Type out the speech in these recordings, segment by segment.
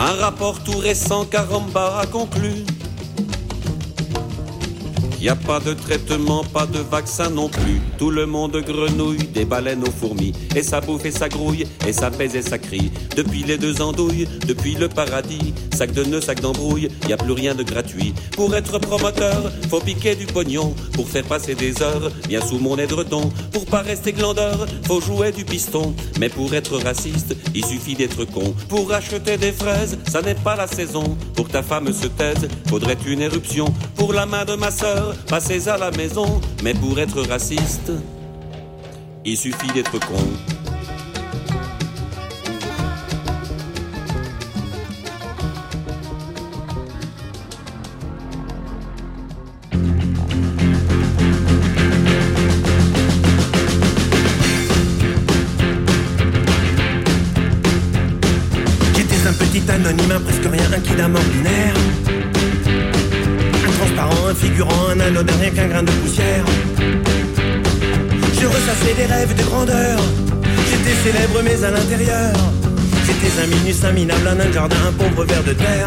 Un rapport tout récent Caramba a conclu. Y a pas de traitement, pas de vaccin non plus. Tout le monde grenouille, des baleines aux fourmis. Et ça bouffe et ça grouille, et ça pèse et ça crie. Depuis les deux andouilles, depuis le paradis. Sac de nœuds, sac d'embrouille, y a plus rien de gratuit. Pour être promoteur, faut piquer du pognon. Pour faire passer des heures, bien sous mon édredon. Pour pas rester glandeur, faut jouer du piston. Mais pour être raciste, il suffit d'être con. Pour acheter des fraises, ça n'est pas la saison. Pour que ta femme se taise, faudrait une éruption. Pour la main de ma sœur, passez à la maison, mais pour être raciste, il suffit d'être con. J'étais un petit anonyme, un presque rien, un kidam ordinaire. Un figurant, un anodin, rien qu'un grain de poussière. Je ressassais des rêves de grandeur. J'étais célèbre mais à l'intérieur j'étais un minus, un minable, un nain de jardin, un pauvre ver de terre.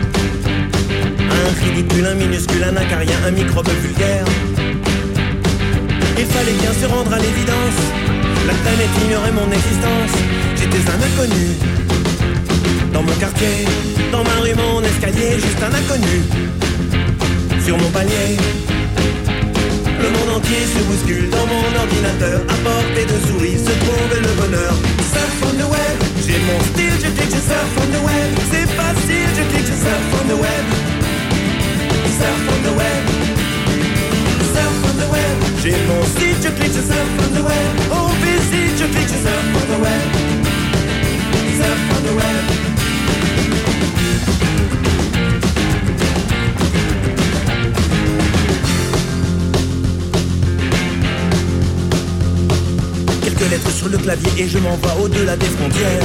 Un ridicule, un minuscule, un acarien, un microbe vulgaire. Il fallait bien se rendre à l'évidence. La planète ignorait mon existence. J'étais un inconnu. Dans mon quartier, dans ma rue, mon escalier, juste un inconnu. Sur mon palier, le monde entier se bouscule. Dans mon ordinateur, à portée de souris se trouve le bonheur. Surf on the web, j'ai mon style, je clique, je surf on the web. C'est facile, je clique, je surf on the web. Surf on the web, surf on the web. J'ai mon site, je clique, je surf on the web. On visite, je clique, je surf on the web. Surf on the web. Lettres sur le clavier et je m'envoie au-delà des frontières.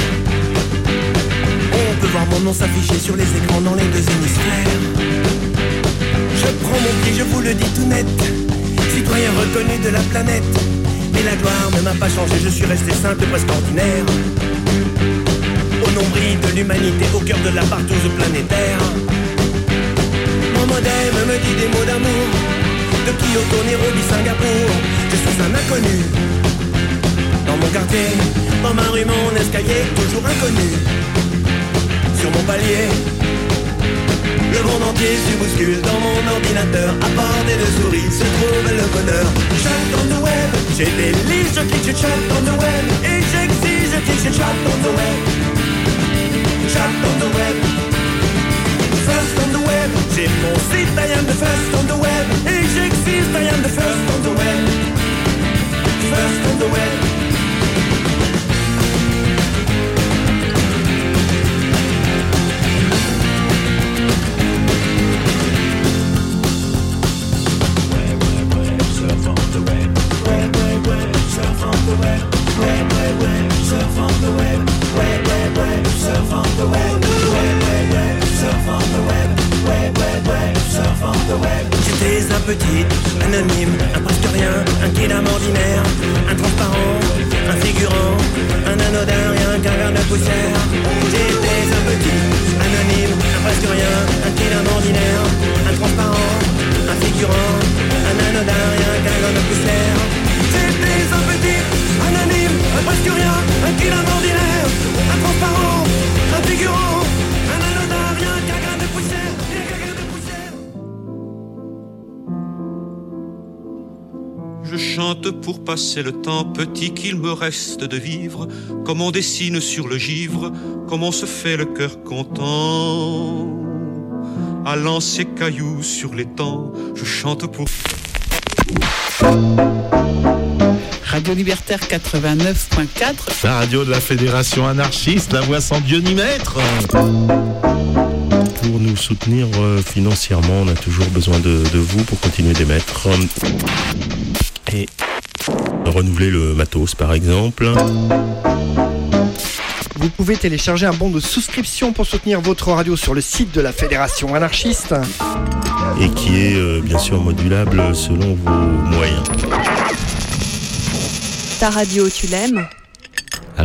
On peut voir mon nom s'afficher sur les écrans dans les deux hémisphères. Je prends mon pied, je vous le dis tout net. Citoyen reconnu de la planète. Mais la gloire ne m'a pas changé, je suis resté simple, presque ordinaire. Au nombril de l'humanité, au cœur de la partouze planétaire. Mon modem me dit des mots d'amour. De Kyoto, Nairobi, Singapour. Je suis un inconnu. Dans mon quartier, dans ma rue, mon escalier, toujours inconnu. Sur mon palier, le monde entier se bouscule. Dans mon ordinateur, à bord de souris, se trouve le bonheur. Chat on the web, j'ai des listes, je clique, je chatte on the web. Et j'exige, je clique, je chatte on the web. Chat on the web, first on the web. J'ai mon site, I am the first on the web. Et j'exige, I am the first on the web. First on the web. J'étais un petit, anonyme, un presque rien, un kidam ordinaire, un transparent, un figurant, un anodin, rien qu'un grain de poussière. J'étais un petit, anonyme, un presque rien, un kidam ordinaire, un transparent, un figurant, un anodin, rien qu'un grain de poussière. J'étais un petit, anonyme, un presque rien, un kidam ordinaire, un transparent, un figurant, un anodin, rien qu'un grain de poussière. Je chante pour passer le temps petit qu'il me reste de vivre, comme on dessine sur le givre, comme on se fait le cœur content. Allant ses cailloux sur l'étang, je chante pour... Radio Libertaire 89.4. La radio de la Fédération anarchiste, la voix sans Dieu ni maître. Pour nous soutenir financièrement, on a toujours besoin de vous pour continuer d'émettre. Et renouveler le matos par exemple. Vous pouvez télécharger un bon de souscription pour soutenir votre radio sur le site de la Fédération anarchiste. Et qui est bien sûr modulable selon vos moyens. Ta radio, tu l'aimes ?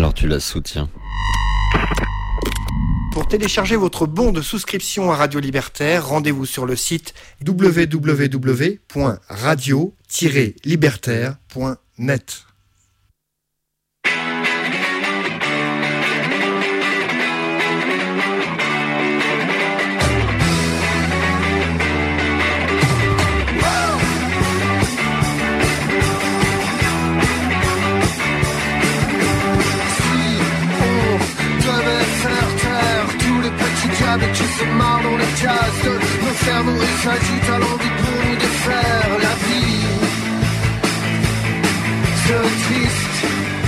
Alors tu la soutiens. Pour télécharger votre bon de souscription à Radio Libertaire, rendez-vous sur le site www.radio-libertaire.net. Qui se marrent dans les cases de nos cerveaux et s'agitent à l'envie pour nous défaire. La vie serait triste.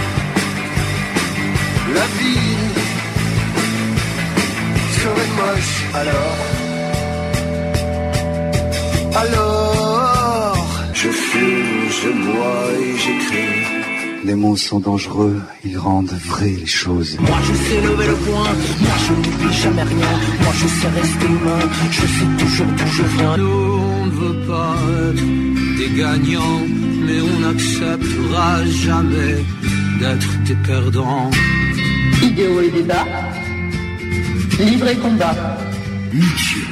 La vie serait moche. Alors je fume, je bois et j'écris. Les mots sont dangereux, ils rendent vraies les choses. Moi je sais lever le poing, moi je n'oublie jamais rien. Moi je sais rester humain, je sais toujours d'où je viens. Nous on ne veut pas être des gagnants, mais on n'acceptera jamais d'être des perdants. Idéaux et débat, livre et combat. Nietzsche.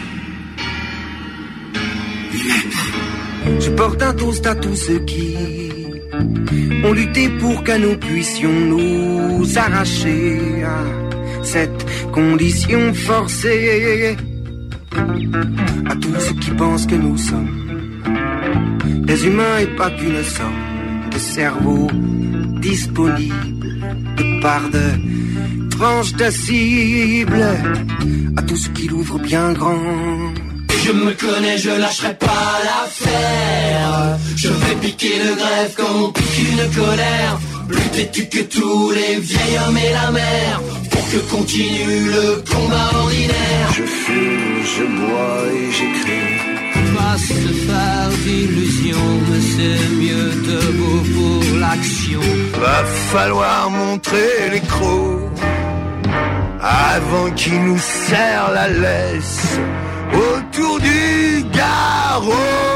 Je porte un toast à tous ceux qui ont lutté pour que nous puissions nous arracher à cette condition forcée. À tous ceux qui pensent que nous sommes des humains et pas qu'une somme de cerveaux disponibles de part de tranches de cible. À tous ceux qui l'ouvrent bien grand. Je me connais, je lâcherai pas l'affaire. Je vais piquer le greffe comme on pique une colère. Plus têtu que tous les vieils hommes et la mer, pour que continue le combat ordinaire. Je fume, je bois et j'écris. Pas se faire d'illusions, mais c'est mieux debout pour l'action. Va falloir montrer les crocs avant qu'ils nous serrent la laisse autour du garrot.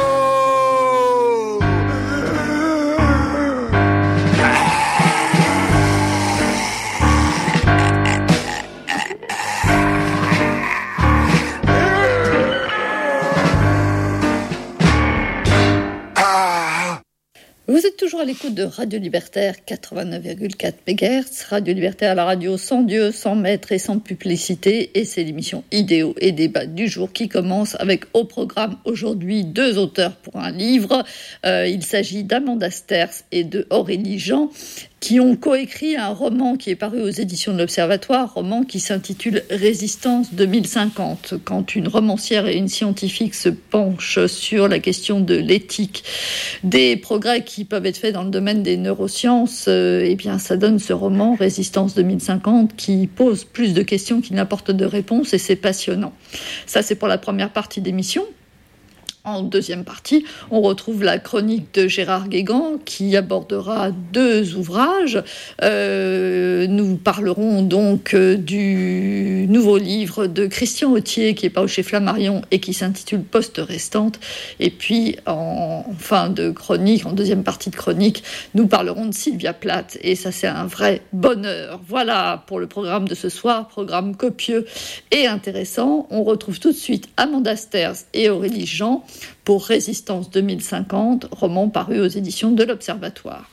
Vous êtes toujours à l'écoute de Radio Libertaire 89,4 MHz. Radio Libertaire, la radio sans Dieu, sans maître et sans publicité. Et c'est l'émission Idéaux et débat du jour qui commence avec au programme aujourd'hui 2 auteurs pour un livre. Il s'agit d'Amanda Sterz et de Aurélie Jean, qui ont coécrit un roman qui est paru aux éditions de l'Observatoire, roman qui s'intitule Résistance 2050. Quand une romancière et une scientifique se penchent sur la question de l'éthique, des progrès qui peuvent être faits dans le domaine des neurosciences, eh bien ça donne ce roman Résistance 2050 qui pose plus de questions qu'il n'apporte de réponses et c'est passionnant. Ça c'est pour la première partie d'émission. En deuxième partie, on retrouve la chronique de Gérard Guégan qui abordera 2 ouvrages. Nous parlerons donc du nouveau livre de Christian Autier qui est paru chez Flammarion et qui s'intitule Poste restante. Et puis, en fin de chronique, en deuxième partie de chronique, nous parlerons de Sylvia Plath. Et ça, c'est un vrai bonheur. Voilà pour le programme de ce soir, programme copieux et intéressant. On retrouve tout de suite Amanda Sterz et Aurélie Jean pour Résistance 2050, roman paru aux éditions de l'Observatoire.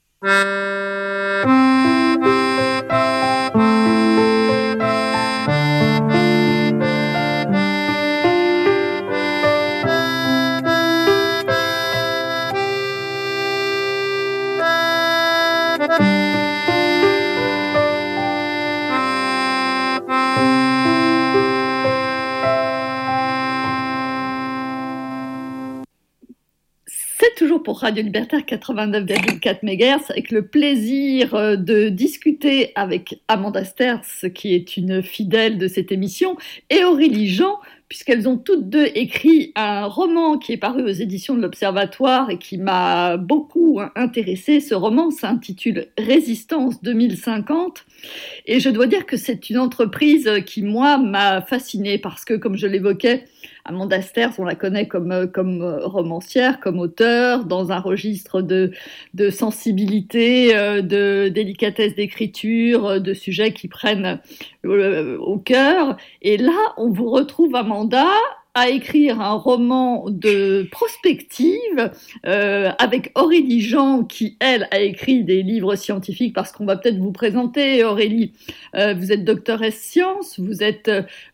Toujours pour Radio Libertaire 89,4 MHz, avec le plaisir de discuter avec Amanda Sterz, qui est une fidèle de cette émission, et Aurélie Jean, puisqu'elles ont toutes deux écrit un roman qui est paru aux éditions de l'Observatoire et qui m'a beaucoup intéressée. Ce roman s'intitule Résistance 2050. Et je dois dire que c'est une entreprise qui, moi, m'a fascinée parce que, comme je l'évoquais, Amanda Sterz, on la connaît comme romancière, comme auteure, dans un registre de sensibilité, de délicatesse d'écriture, de sujets qui prennent au cœur. Et là, on vous retrouve, Amanda, à écrire un roman de prospective avec Aurélie Jean qui, elle, a écrit des livres scientifiques, parce qu'on va peut-être vous présenter, Aurélie. Vous êtes doctoresse sciences, vous êtes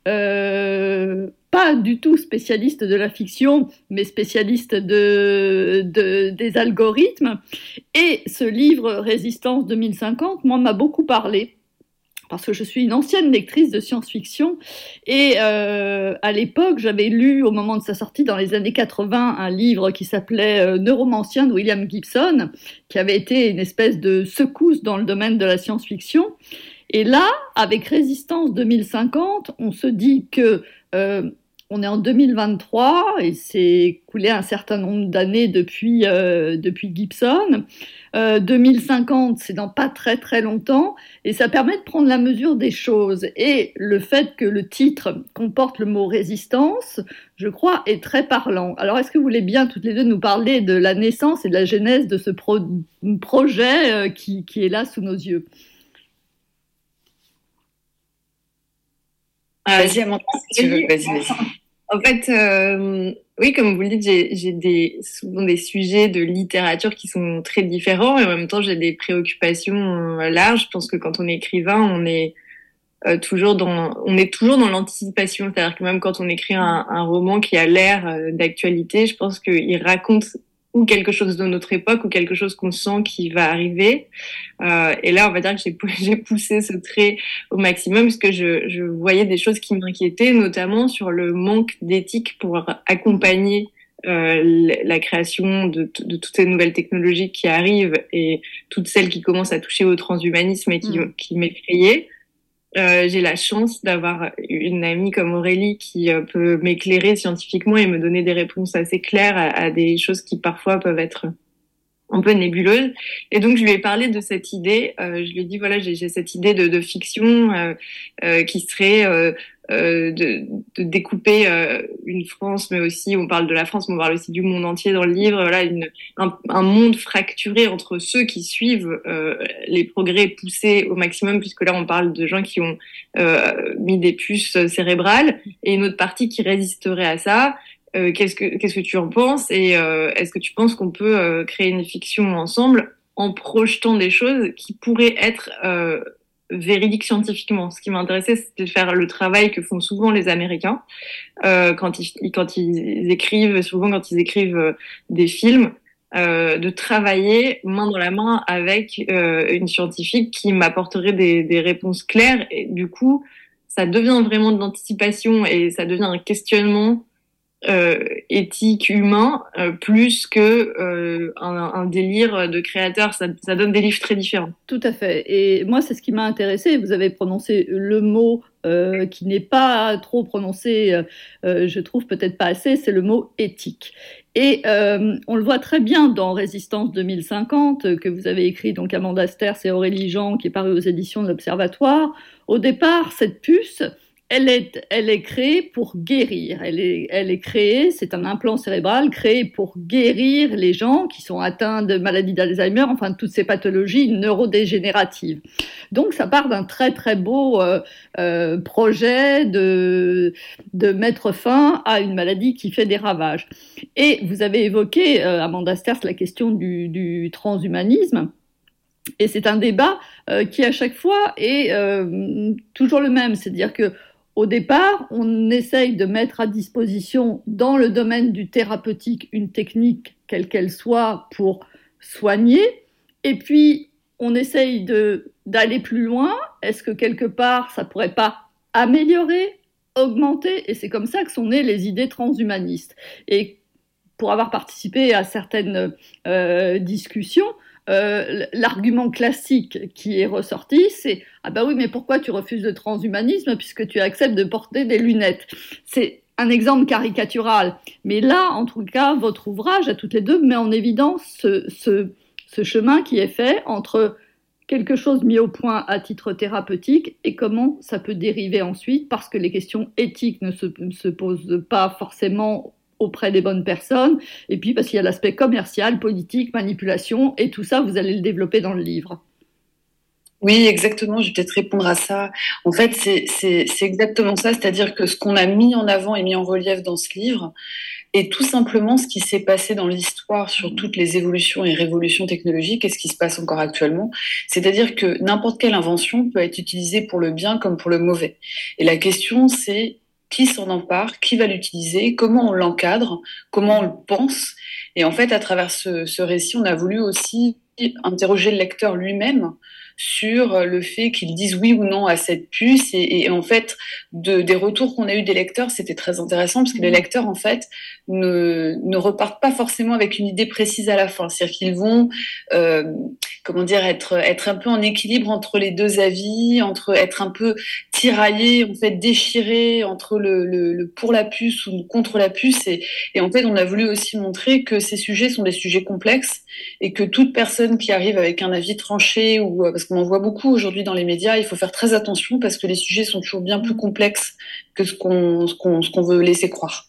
pas du tout spécialiste de la fiction, mais spécialiste des algorithmes. Et ce livre, Résistance 2050, moi, m'a beaucoup parlé, parce que je suis une ancienne lectrice de science-fiction, et à l'époque, j'avais lu, au moment de sa sortie, dans les années 80, un livre qui s'appelait Neuromancien de William Gibson, qui avait été une espèce de secousse dans le domaine de la science-fiction. Et là, avec Résistance 2050, on se dit que on est en 2023, et c'est écoulé un certain nombre d'années depuis Gibson. 2050, c'est dans pas très très longtemps, et ça permet de prendre la mesure des choses. Et le fait que le titre comporte le mot résistance, je crois, est très parlant. Alors, est-ce que vous voulez bien toutes les deux nous parler de la naissance et de la genèse de ce projet qui est là sous nos yeux? Vas-y, Amanda, si tu veux. Vas-y. En fait, oui, comme vous le dites, j'ai souvent des sujets de littérature qui sont très différents, et en même temps, j'ai des préoccupations larges. Je pense que quand on est écrivain, on est toujours dans l'anticipation. C'est-à-dire que même quand on écrit un roman qui a l'air d'actualité, je pense qu'il raconte ou quelque chose de notre époque, ou quelque chose qu'on sent qui va arriver. Et là, on va dire que j'ai poussé ce trait au maximum, parce que je voyais des choses qui m'inquiétaient, notamment sur le manque d'éthique pour accompagner la création de toutes ces nouvelles technologies qui arrivent, et toutes celles qui commencent à toucher au transhumanisme et qui m'effrayaient. J'ai la chance d'avoir une amie comme Aurélie qui peut m'éclairer scientifiquement et me donner des réponses assez claires à des choses qui parfois peuvent être un peu nébuleuses. Et donc je lui ai parlé de cette idée. Je lui ai dit voilà, j'ai cette idée de fiction qui serait de découper une France, mais aussi on parle de la France, mais on parle aussi du monde entier dans le livre. Voilà, un monde fracturé entre ceux qui suivent les progrès poussés au maximum, puisque là on parle de gens qui ont mis des puces cérébrales, et une autre partie qui résisterait à ça. Qu'est-ce que tu en penses, et est-ce que tu penses qu'on peut créer une fiction ensemble en projetant des choses qui pourraient être véridiques scientifiquement? Ce qui m'intéressait, c'était de faire le travail que font souvent les Américains quand ils écrivent, souvent quand ils écrivent des films, de travailler main dans la main avec une scientifique qui m'apporterait des réponses claires, et du coup ça devient vraiment de l'anticipation, et ça devient un questionnement éthique, humain, plus que un délire de créateur. Ça donne des livres très différents. Tout à fait. Et moi, c'est ce qui m'a intéressé. Vous avez prononcé le mot qui n'est pas trop prononcé, je trouve peut-être pas assez, c'est le mot éthique. Et on le voit très bien dans Résistance 2050, que vous avez écrit, donc Amanda Sterz et Aurélie Jean, qui est paru aux éditions de l'Observatoire. Au départ, cette puce, elle est créée pour guérir. Elle est créée, c'est un implant cérébral créé pour guérir les gens qui sont atteints de maladie d'Alzheimer, enfin toutes ces pathologies neurodégénératives. Donc ça part d'un très très beau projet de mettre fin à une maladie qui fait des ravages. Et vous avez évoqué, Amanda Sterz, la question du transhumanisme. Et c'est un débat qui à chaque fois est toujours le même, c'est-à-dire que au départ, on essaye de mettre à disposition dans le domaine du thérapeutique une technique, quelle qu'elle soit, pour soigner. Et puis, on essaye d'aller plus loin. Est-ce que quelque part, ça ne pourrait pas améliorer, augmenter? Et c'est comme ça que sont nées les idées transhumanistes. Et pour avoir participé à certaines discussions, l'argument classique qui est ressorti, c'est « Ah bah oui, mais pourquoi tu refuses le transhumanisme puisque tu acceptes de porter des lunettes ?» C'est un exemple caricatural. Mais là, en tout cas, votre ouvrage, à toutes les deux, met en évidence ce chemin qui est fait entre quelque chose mis au point à titre thérapeutique et comment ça peut dériver ensuite, parce que les questions éthiques ne se posent pas forcément auprès des bonnes personnes, et puis parce qu'il y a l'aspect commercial, politique, manipulation, et tout ça, vous allez le développer dans le livre. Oui, exactement, je vais peut-être répondre à ça. En fait, c'est exactement ça, c'est-à-dire que ce qu'on a mis en avant et mis en relief dans ce livre est tout simplement ce qui s'est passé dans l'histoire sur toutes les évolutions et révolutions technologiques et ce qui se passe encore actuellement. C'est-à-dire que n'importe quelle invention peut être utilisée pour le bien comme pour le mauvais. Et la question, c'est qui s'en empare, qui va l'utiliser, comment on l'encadre, comment on le pense. Et en fait, à travers ce récit, on a voulu aussi interroger le lecteur lui-même sur le fait qu'ils disent oui ou non à cette puce. Et en fait, des retours qu'on a eu des lecteurs, c'était très intéressant parce que les lecteurs, en fait, ne repartent pas forcément avec une idée précise à la fin. C'est-à-dire qu'ils vont, être un peu en équilibre entre les deux avis, être un peu tiraillés, en fait, déchirés entre le pour la puce ou contre la puce. Et en fait, on a voulu aussi montrer que ces sujets sont des sujets complexes et que toute personne qui arrive avec un avis tranché ou parce qu'on en voit beaucoup aujourd'hui dans les médias, il faut faire très attention parce que les sujets sont toujours bien plus complexes que ce qu'on veut laisser croire.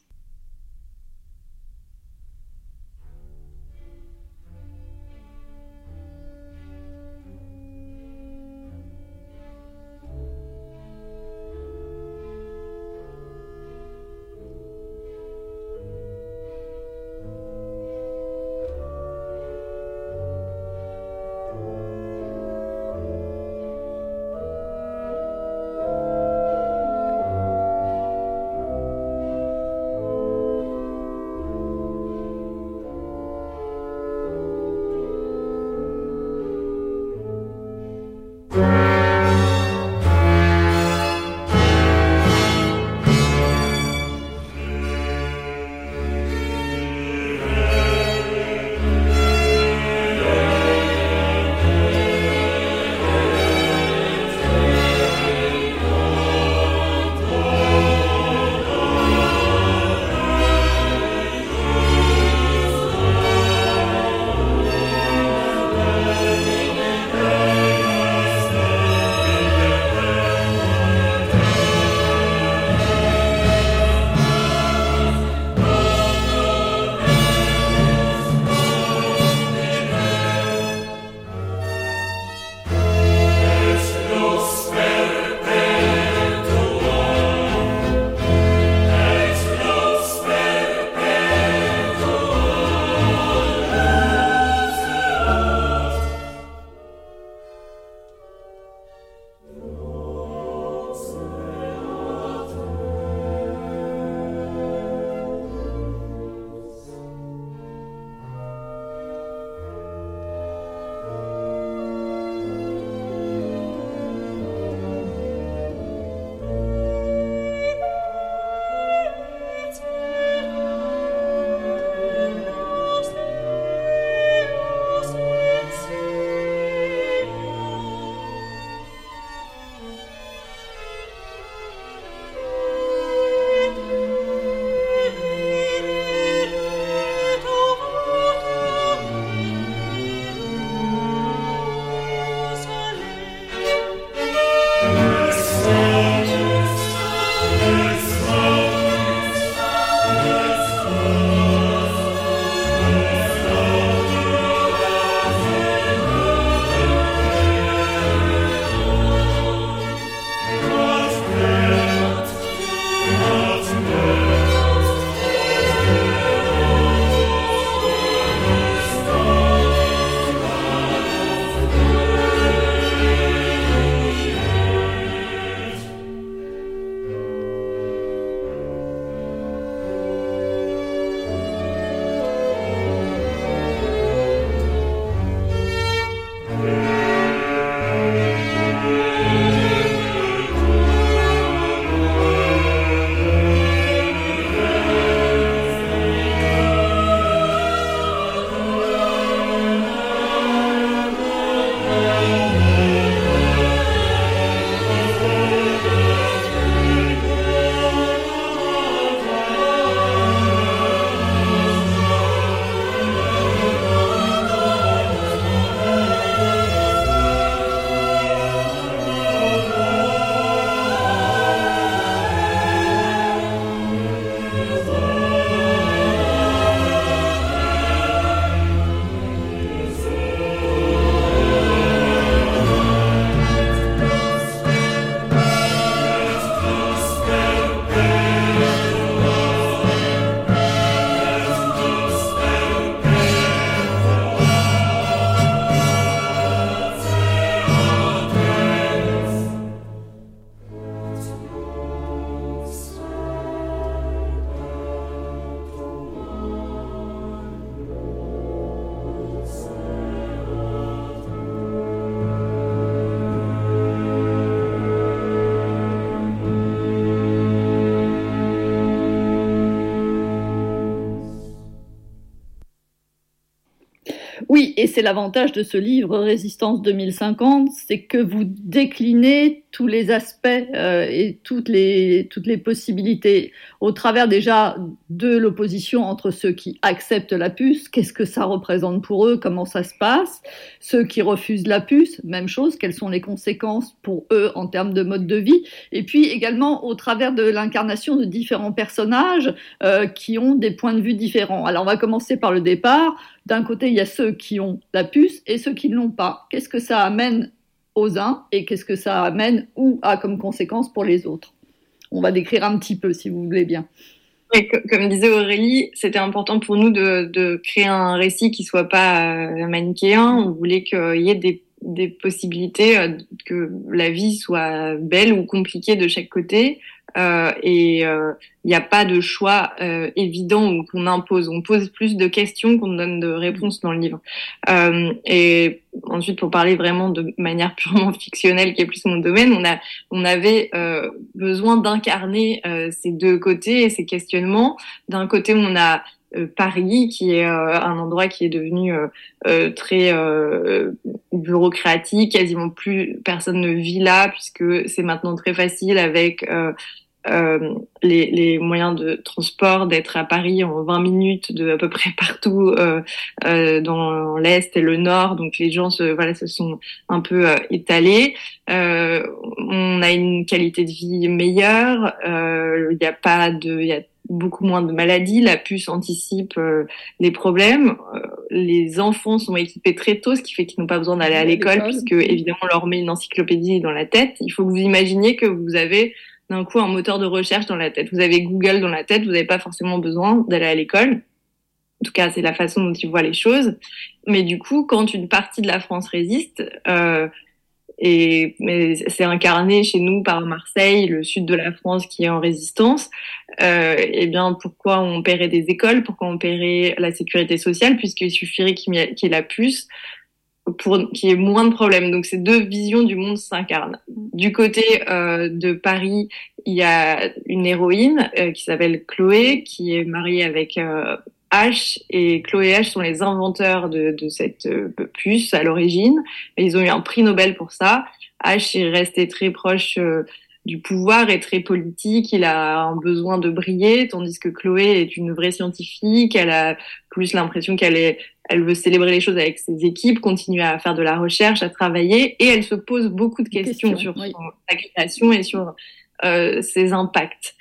Et c'est l'avantage de ce livre Résistance 2050, c'est que vous déclinez tous les aspects et toutes les possibilités au travers déjà de l'opposition entre ceux qui acceptent la puce, qu'est-ce que ça représente pour eux, comment ça se passe, ceux qui refusent la puce, même chose, quelles sont les conséquences pour eux en termes de mode de vie, et puis également au travers de l'incarnation de différents personnages qui ont des points de vue différents. Alors on va commencer par le départ. D'un côté, il y a ceux qui ont la puce et ceux qui ne l'ont pas. Qu'est-ce que ça amène aux uns et qu'est-ce que ça amène ou a comme conséquence pour les autres? On va décrire un petit peu, si vous voulez bien. Et comme disait Aurélie, c'était important pour nous de créer un récit qui soit pas manichéen. On voulait qu'il y ait des possibilités que la vie soit belle ou compliquée de chaque côté. Et il n'y a pas de choix évident ou qu'on impose. On pose plus de questions qu'on donne de réponses dans le livre. Et ensuite, pour parler vraiment de manière purement fictionnelle, qui est plus mon domaine, on avait besoin d'incarner ces deux côtés et ces questionnements. D'un côté, on a Paris, qui est un endroit qui est devenu très bureaucratique, quasiment plus personne ne vit là, puisque c'est maintenant très facile avec les moyens de transport d'être à Paris en 20 minutes de à peu près partout dans l'Est et le Nord, donc les gens se sont un peu étalés. On a une qualité de vie meilleure, il y a beaucoup moins de maladies, la puce anticipe les problèmes, les enfants sont équipés très tôt, ce qui fait qu'ils n'ont pas besoin d'aller à l'école, puisque évidemment on leur met une encyclopédie dans la tête. Il faut que vous imaginiez que vous avez d'un coup un moteur de recherche dans la tête. Vous avez Google dans la tête, vous n'avez pas forcément besoin d'aller à l'école. En tout cas, c'est la façon dont ils voient les choses. Mais du coup, quand une partie de la France résiste, mais c'est incarné chez nous par Marseille, le sud de la France qui est en résistance, eh bien, pourquoi on paierait des écoles, pourquoi on paierait la sécurité sociale, puisqu'il suffirait qu'il y ait la puce pour qu'il y ait moins de problèmes. Donc, ces deux visions du monde s'incarnent. Du côté de Paris, il y a une héroïne qui s'appelle Chloé, qui est mariée avec H, et Chloé et H sont les inventeurs de cette puce à l'origine. Et ils ont eu un prix Nobel pour ça. H est resté très proche du pouvoir et très politique. Il a un besoin de briller, tandis que Chloé est une vraie scientifique. Elle a plus l'impression elle veut célébrer les choses avec ses équipes, continuer à faire de la recherche, à travailler, et elle se pose beaucoup de questions sur sa création et sur ses impacts.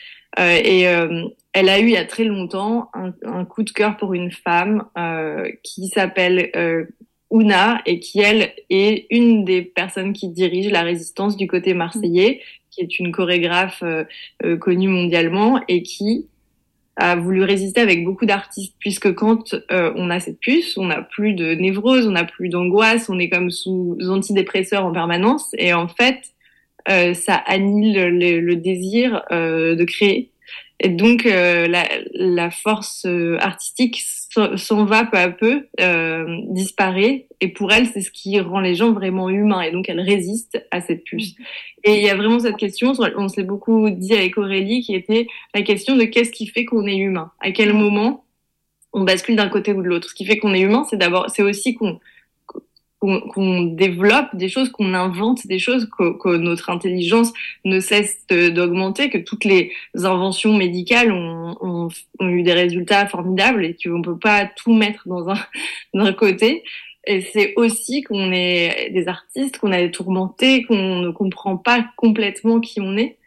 Elle a eu il y a très longtemps un coup de cœur pour une femme qui s'appelle Ouna, et qui, elle, est une des personnes qui dirige la résistance du côté marseillais, qui est une chorégraphe connue mondialement et qui a voulu résister avec beaucoup d'artistes, puisque quand on a cette puce, on n'a plus de névrose, on n'a plus d'angoisse, on est comme sous antidépresseurs en permanence, et en fait, ça annule le désir de créer. Et donc, la force artistique s'en va peu à peu, disparaît. Et pour elle, c'est ce qui rend les gens vraiment humains. Et donc, elle résiste à cette puce. Et il y a vraiment cette question, on s'est beaucoup dit avec Aurélie, qui était la question de qu'est-ce qui fait qu'on est humain? À quel moment on bascule d'un côté ou de l'autre? Ce qui fait qu'on est humain, c'est aussi qu'on développe des choses, qu'on invente des choses, que notre intelligence ne cesse d'augmenter, que toutes les inventions médicales ont eu des résultats formidables et qu'on peut pas tout mettre dans un côté. Et c'est aussi qu'on est des artistes, qu'on a été tourmentés, qu'on ne comprend pas complètement qui on est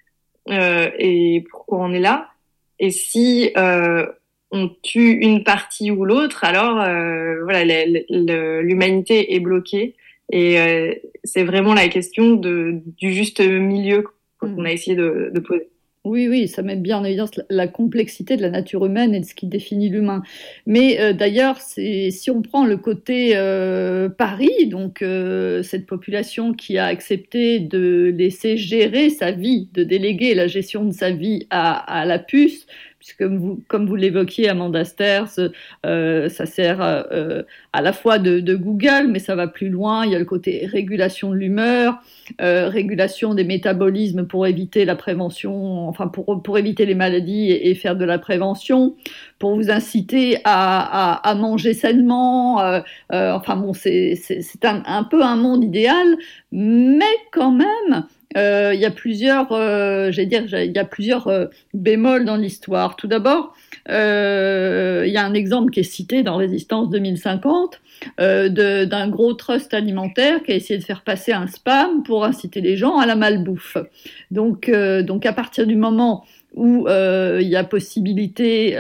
et pourquoi on est là. Et si on tue une partie ou l'autre, alors l'humanité est bloquée. Et c'est vraiment la question du juste milieu qu'on a essayé de poser. Oui, ça met bien en évidence la complexité de la nature humaine et de ce qui définit l'humain. Mais d'ailleurs, si on prend le côté Paris, donc cette population qui a accepté de laisser gérer sa vie, de déléguer la gestion de sa vie à la puce, puisque comme vous l'évoquiez, Amanda Sters, ça sert à la fois de Google, mais ça va plus loin. Il y a le côté régulation de l'humeur, régulation des métabolismes pour éviter la prévention, enfin pour éviter les maladies et faire de la prévention, pour vous inciter à manger sainement. Enfin bon, c'est un peu un monde idéal, mais quand même. Il y a plusieurs, il y a plusieurs bémols dans l'histoire. Tout d'abord, il y a un exemple qui est cité dans Résistance 2050 d'un gros trust alimentaire qui a essayé de faire passer un spam pour inciter les gens à la malbouffe. Donc à partir du moment où il y a possibilité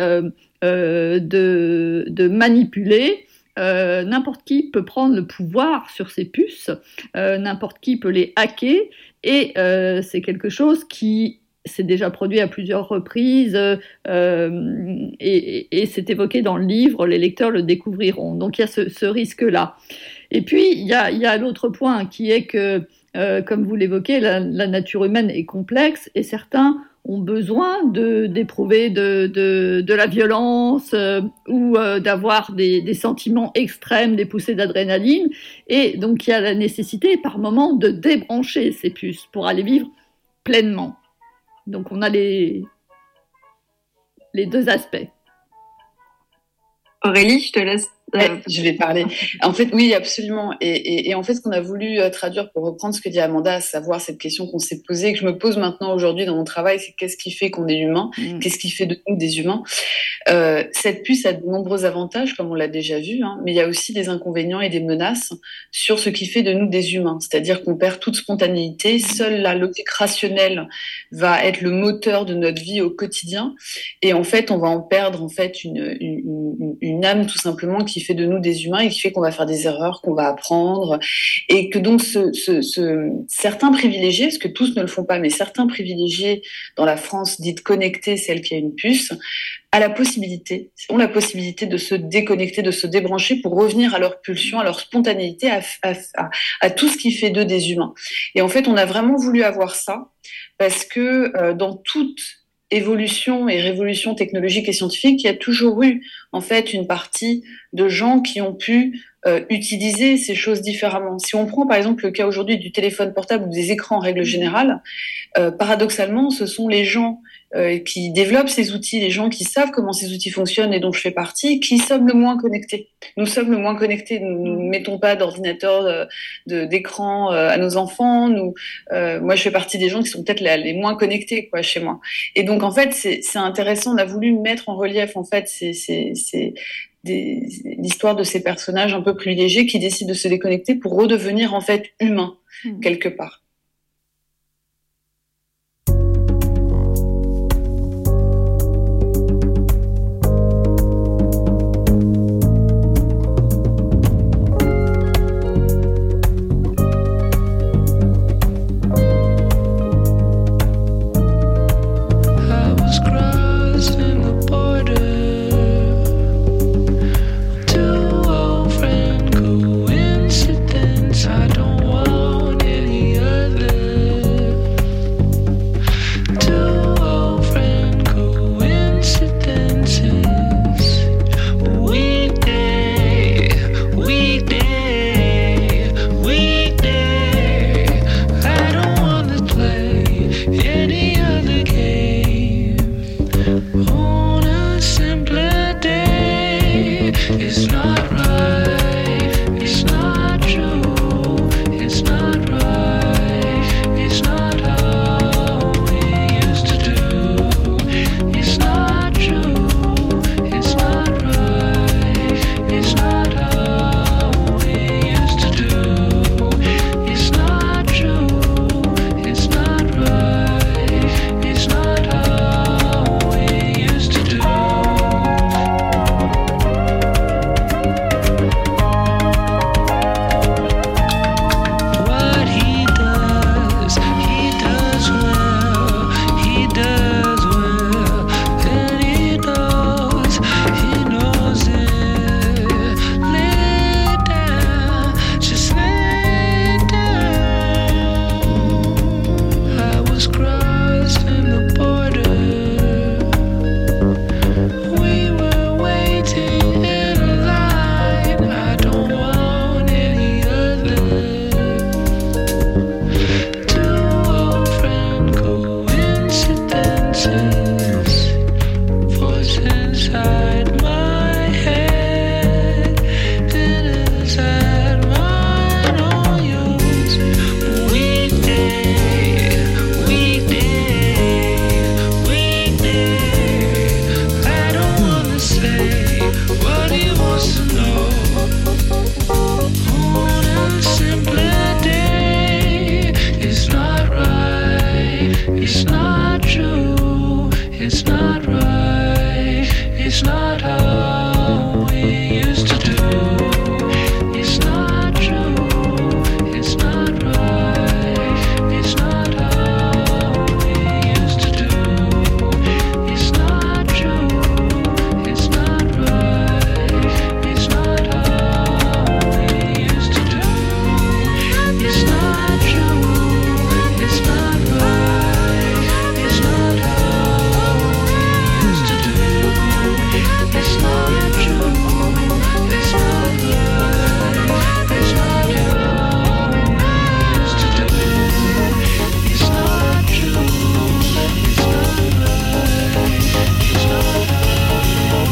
de manipuler, n'importe qui peut prendre le pouvoir sur ces puces, n'importe qui peut les hacker, et c'est quelque chose qui s'est déjà produit à plusieurs reprises, et c'est évoqué dans le livre, les lecteurs le découvriront. Donc il y a ce risque-là. Et puis il y a l'autre point qui est que, comme vous l'évoquez, la nature humaine est complexe, et certains ont besoin d'éprouver de la violence ou d'avoir des sentiments extrêmes, des poussées d'adrénaline. Et donc, il y a la nécessité, par moment, de débrancher ces puces pour aller vivre pleinement. Donc, on a les deux aspects. Aurélie, je te laisse. Je vais parler. En fait, oui, absolument. Et en fait, ce qu'on a voulu traduire pour reprendre ce que dit Amanda, à savoir cette question qu'on s'est posée et que je me pose maintenant aujourd'hui dans mon travail, c'est qu'est-ce qui fait qu'on est humain ? Qu'est-ce qui fait de nous des humains ? Cette puce a de nombreux avantages, comme on l'a déjà vu, hein, mais il y a aussi des inconvénients et des menaces sur ce qui fait de nous des humains. C'est-à-dire qu'on perd toute spontanéité. Seule la logique rationnelle va être le moteur de notre vie au quotidien. Et en fait, on va en perdre en fait une âme tout simplement qui fait de nous des humains et qui fait qu'on va faire des erreurs, qu'on va apprendre, et que donc certains privilégiés, parce que tous ne le font pas, mais certains privilégiés dans la France dite connectée, celle qui a une puce, ont la possibilité de se déconnecter, de se débrancher pour revenir à leur pulsion, à leur spontanéité, à tout ce qui fait d'eux des humains. Et en fait, on a vraiment voulu avoir ça parce que dans toute évolution et révolution technologique et scientifique, il y a toujours eu en fait une partie de gens qui ont pu utiliser ces choses différemment. Si on prend par exemple le cas aujourd'hui du téléphone portable ou des écrans en règle générale, paradoxalement, ce sont les gens qui développent ces outils, les gens qui savent comment ces outils fonctionnent et dont je fais partie, qui sommes le moins connectés. Nous sommes le moins connectés. Nous ne mettons pas d'ordinateur, d'écran à nos enfants. Moi, je fais partie des gens qui sont peut-être les moins connectés, quoi, chez moi. Et donc, en fait, c'est intéressant. On a voulu mettre en relief, en fait, l'histoire de ces personnages un peu privilégiés qui décident de se déconnecter pour redevenir, en fait, humains, quelque part. I don't want any It's not how we used to do. It's not true. It's not right. It's not how we used to do. It's not true. It's not right. It's not how we used to do. It's not true. It's not right. It's not how we used to do. It's not true. It's not right. It's not how we used to do. It's not true. It's not right. It's not how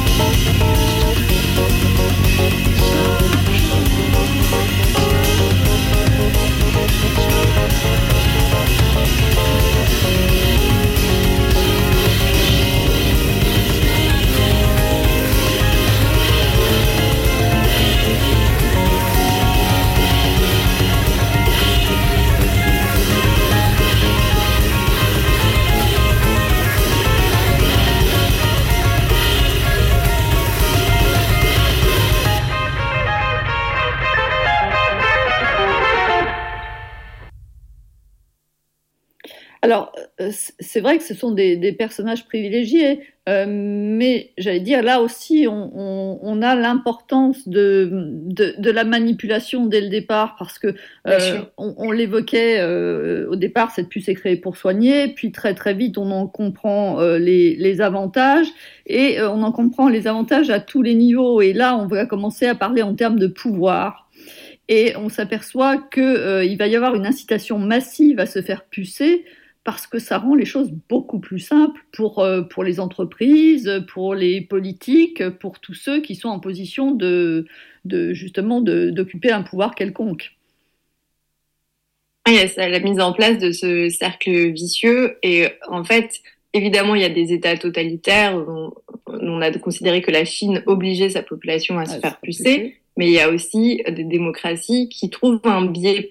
Alors, c'est vrai que ce sont des personnages privilégiés, mais j'allais dire, là aussi, on a l'importance de la manipulation dès le départ, parce que on l'évoquait au départ, cette puce est créée pour soigner, puis très très vite, on en comprend les avantages, et on en comprend les avantages à tous les niveaux, et là, on va commencer à parler en termes de pouvoir. Et on s'aperçoit qu'il va y avoir une incitation massive à se faire pucer, parce que ça rend les choses beaucoup plus simples pour les entreprises, pour les politiques, pour tous ceux qui sont en position d'occuper un pouvoir quelconque. Il y a la mise en place de ce cercle vicieux, et en fait, évidemment, il y a des États totalitaires où on a considéré que la Chine obligeait sa population à se faire pucer, mais il y a aussi des démocraties qui trouvent un biais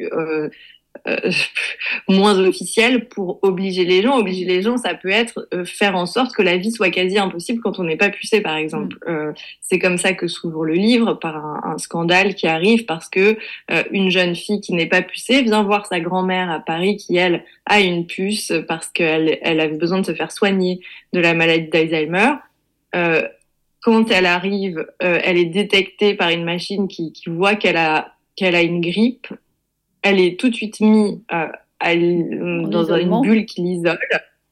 moins officiel pour obliger les gens. Obliger les gens, ça peut être faire en sorte que la vie soit quasi impossible quand on n'est pas pucé, par exemple. C'est comme ça que s'ouvre le livre, par un scandale qui arrive parce que une jeune fille qui n'est pas pucée vient voir sa grand-mère à Paris qui, elle, a une puce parce qu'elle avait besoin de se faire soigner de la maladie d'Alzheimer. Quand elle arrive, elle est détectée par une machine qui voit qu'elle a une grippe. Elle est tout de suite mise dans une bulle qui l'isole.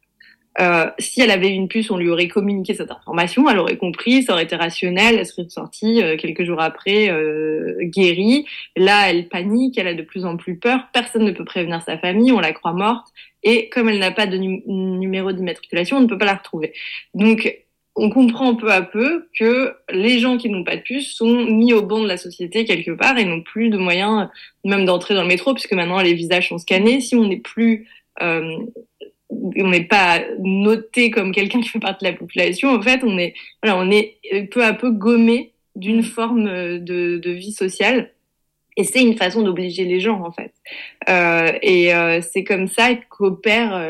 Si elle avait une puce, on lui aurait communiqué cette information, elle aurait compris, ça aurait été rationnel, elle serait sortie quelques jours après guérie. Là, elle panique, elle a de plus en plus peur, personne ne peut prévenir sa famille, on la croit morte, et comme elle n'a pas de numéro d'immatriculation, on ne peut pas la retrouver. Donc, on comprend peu à peu que les gens qui n'ont pas de puce sont mis au banc de la société quelque part et n'ont plus de moyens même d'entrer dans le métro, puisque maintenant les visages sont scannés. Si on n'est plus, on n'est pas noté comme quelqu'un qui fait partie de la population, en fait, on est peu à peu gommé d'une forme de vie sociale. Et c'est une façon d'obliger les gens, en fait. C'est comme ça qu'opèrent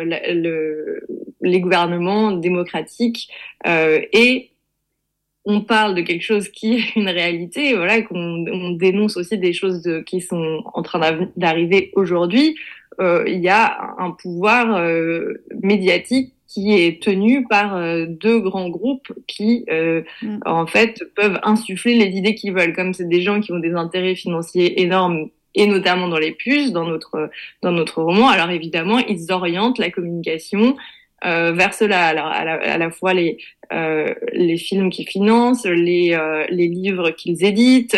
les gouvernements démocratiques. Et on parle de quelque chose qui est une réalité, voilà, on dénonce aussi des choses qui sont en train d'arriver aujourd'hui. Il y a un pouvoir médiatique qui est tenu par deux grands groupes qui, en fait, peuvent insuffler les idées qu'ils veulent. Comme c'est des gens qui ont des intérêts financiers énormes, et notamment dans les puces, dans notre roman, alors évidemment, ils orientent la communication vers cela. Alors, à la fois les films qu'ils financent, les livres qu'ils éditent,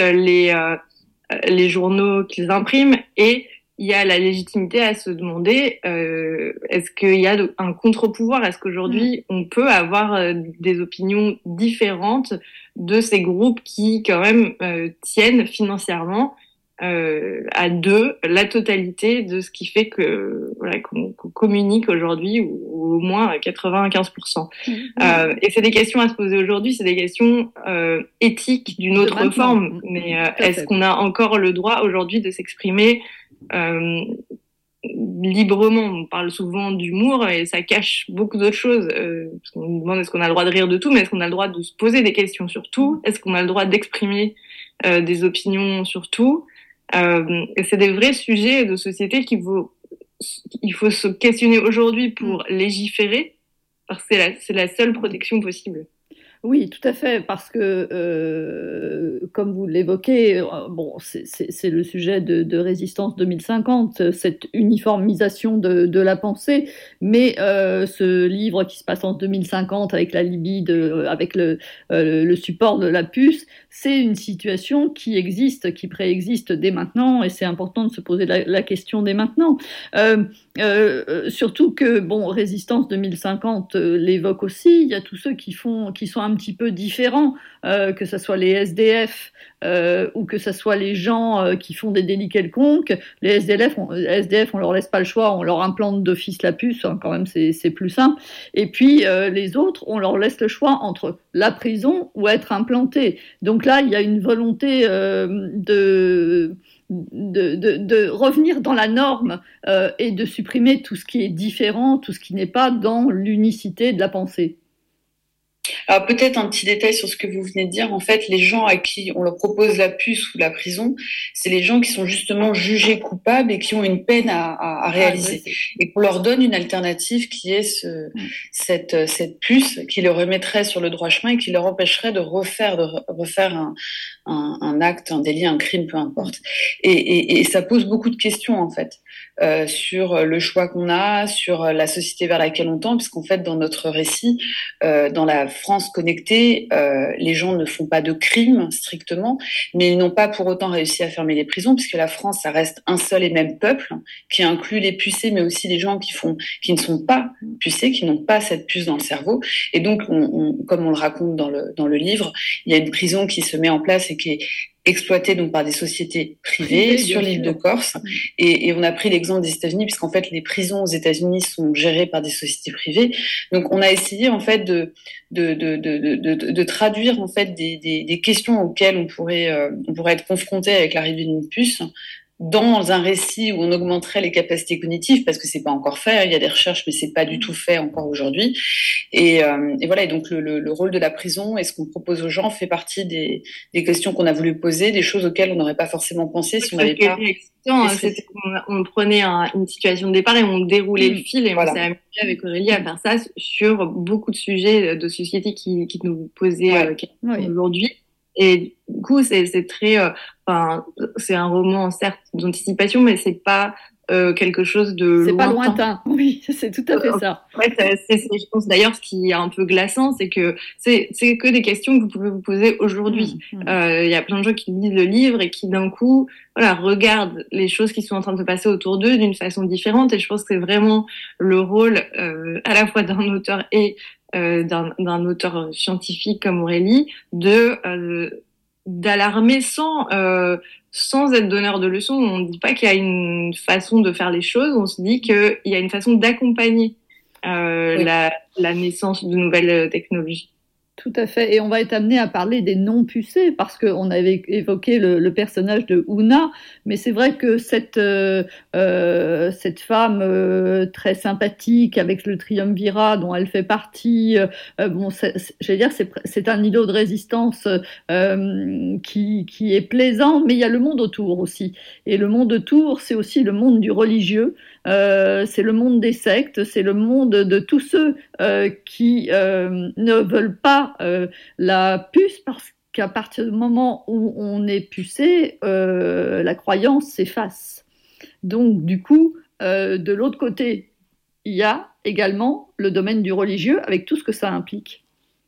les journaux qu'ils impriment, et il y a la légitimité à se demander est-ce qu'il y a un contre-pouvoir ? Est-ce qu'aujourd'hui, on peut avoir des opinions différentes de ces groupes qui, quand même, tiennent financièrement à deux la totalité de ce qui fait que qu'on communique aujourd'hui, ou au moins 95%. Et c'est des questions à se poser aujourd'hui, c'est des questions éthiques d'une autre forme. Mais est-ce qu'on a encore le droit aujourd'hui de s'exprimer librement. On parle souvent d'humour et ça cache beaucoup d'autres choses. Parce qu'on nous demande est-ce qu'on a le droit de rire de tout, mais est-ce qu'on a le droit de se poser des questions sur tout? Est-ce qu'on a le droit d'exprimer des opinions sur tout? Et c'est des vrais sujets de société il faut se questionner aujourd'hui pour légiférer, parce que c'est la seule protection possible. Oui, tout à fait, parce que, comme vous l'évoquez, bon, c'est le sujet de Résistance 2050, cette uniformisation de la pensée, mais ce livre qui se passe en 2050 avec la Libye, avec le support de la puce, c'est une situation qui existe, qui préexiste dès maintenant, et c'est important de se poser la question dès maintenant. Surtout que, bon, Résistance 2050 l'évoque aussi, il y a tous ceux qui sont un petit peu différents, que ce soit les SDF ou que ce soit les gens qui font des délits quelconques. Les SDF, on leur laisse pas le choix, on leur implante d'office la puce, hein, quand même c'est plus simple. Et puis les autres, on leur laisse le choix entre la prison ou être implanté. Donc là, il y a une volonté de revenir dans la norme et de supprimer tout ce qui est différent, tout ce qui n'est pas dans l'unicité de la pensée. Alors peut-être un petit détail sur ce que vous venez de dire. En fait, les gens à qui on leur propose la puce ou la prison, c'est les gens qui sont justement jugés coupables et qui ont une peine à réaliser. Et qu'on leur donne une alternative qui est cette puce qui les remettrait sur le droit chemin et qui leur empêcherait de refaire un acte, un délit, un crime, peu importe. Et ça pose beaucoup de questions en fait. Sur le choix qu'on a, sur la société vers laquelle on tend, puisqu'en fait, dans notre récit, dans la France connectée, les gens ne font pas de crimes strictement, mais ils n'ont pas pour autant réussi à fermer les prisons, puisque la France, ça reste un seul et même peuple, qui inclut les pucés, mais aussi les gens qui ne sont pas pucés, qui n'ont pas cette puce dans le cerveau. Et donc, comme on le raconte dans le livre, il y a une prison qui se met en place et qui est exploitée donc par des sociétés privées sur l'île de Corse. Et on a pris l'exemple des États-Unis, puisqu'en fait, les prisons aux États-Unis sont gérées par des sociétés privées. Donc, on a essayé, en fait, de traduire, en fait, des questions auxquelles on pourrait être confronté avec l'arrivée d'une puce dans un récit où on augmenterait les capacités cognitives, parce que c'est pas encore fait, il y a des recherches, mais c'est pas du tout fait encore aujourd'hui. Et voilà, et donc le rôle de la prison et ce qu'on propose aux gens fait partie des questions qu'on a voulu poser, des choses auxquelles on n'aurait pas forcément pensé si on n'avait pas... C'était on prenait une situation de départ et on déroulait le fil, et on s'est amusé avec Aurélie à faire ça sur beaucoup de sujets de société qui nous posaient aujourd'hui. Et du coup, c'est très, c'est un roman certes d'anticipation, mais c'est pas quelque chose de lointain. C'est pas lointain, oui, c'est tout à fait ça. Ouais, je pense d'ailleurs ce qui est un peu glaçant, c'est que c'est que des questions que vous pouvez vous poser aujourd'hui. Il y a plein de gens qui lisent le livre et qui d'un coup, regardent les choses qui sont en train de se passer autour d'eux d'une façon différente. Et je pense que c'est vraiment le rôle à la fois d'un auteur et d'un auteur scientifique comme Aurélie d'alarmer sans être donneur de leçons. On ne dit pas qu'il y a une façon de faire les choses, on se dit qu'il y a une façon d'accompagner la naissance de nouvelles technologies. Tout à fait. Et on va être amené à parler des non-pucés, parce qu'on avait évoqué le personnage de Ouna, mais c'est vrai que cette femme très sympathique avec le triumvirat dont elle fait partie, j'allais dire, c'est un îlot de résistance qui est plaisant, mais il y a le monde autour aussi. Et le monde autour, c'est aussi le monde du religieux. C'est le monde des sectes, c'est le monde de tous ceux qui ne veulent pas la puce, parce qu'à partir du moment où on est pucé, la croyance s'efface. Donc du coup, de l'autre côté, il y a également le domaine du religieux avec tout ce que ça implique.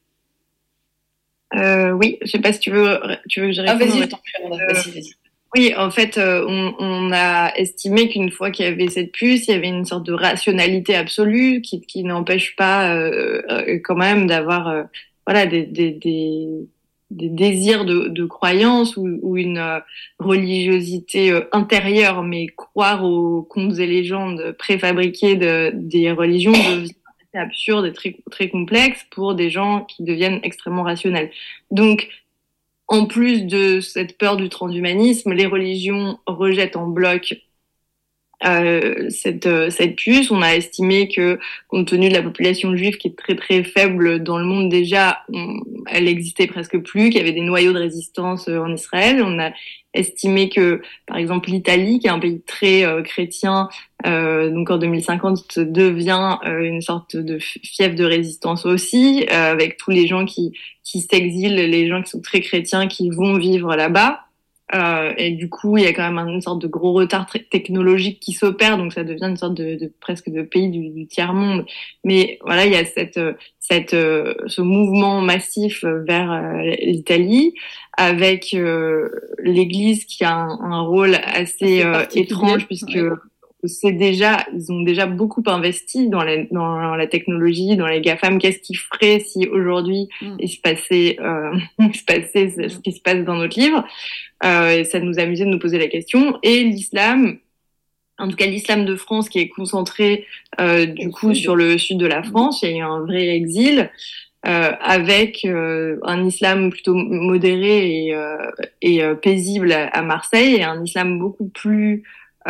Oui, je sais pas si tu veux que je réponde. Vas-y, je t'en prie, vas-y. Oui, en fait, on a estimé qu'une fois qu'il y avait cette puce, il y avait une sorte de rationalité absolue qui n'empêche pas quand même d'avoir des désirs de croyance ou une religiosité intérieure, mais croire aux contes et légendes préfabriquées des religions devient assez absurde et très, très complexe pour des gens qui deviennent extrêmement rationnels. Donc, en plus de cette peur du transhumanisme, les religions rejettent en bloc cette puce. On a estimé que, compte tenu de la population juive qui est très très faible dans le monde déjà, elle existait presque plus, qu'il y avait des noyaux de résistance en Israël. On a estimé que, par exemple, l'Italie, qui est un pays très chrétien, donc en 2050 devient une sorte de fief de résistance aussi, avec tous les gens qui s'exilent, les gens qui sont très chrétiens qui vont vivre là-bas. Et du coup, il y a quand même une sorte de gros retard technologique qui s'opère, donc ça devient une sorte de presque de pays du tiers-monde. Mais voilà, il y a ce mouvement massif vers l'Italie, avec l'Église qui a un rôle assez étrange, puisque ils ont déjà beaucoup investi dans la technologie, dans les GAFAM. Qu'est-ce qu'ils feraient si aujourd'hui il se passait ce qui se passe dans notre livre? Et ça nous amusait de nous poser la question. Et l'islam, en tout cas l'islam de France, qui est concentré du coup sur le sud de la France, il y a eu un vrai exil, avec un islam plutôt modéré et paisible à Marseille, et un islam beaucoup plus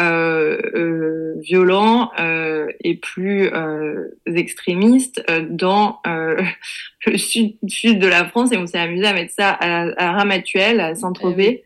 violent et plus extrémiste dans le sud de la France. Et on s'est amusé à mettre ça à Ramatuelle, à Saint-Tropez.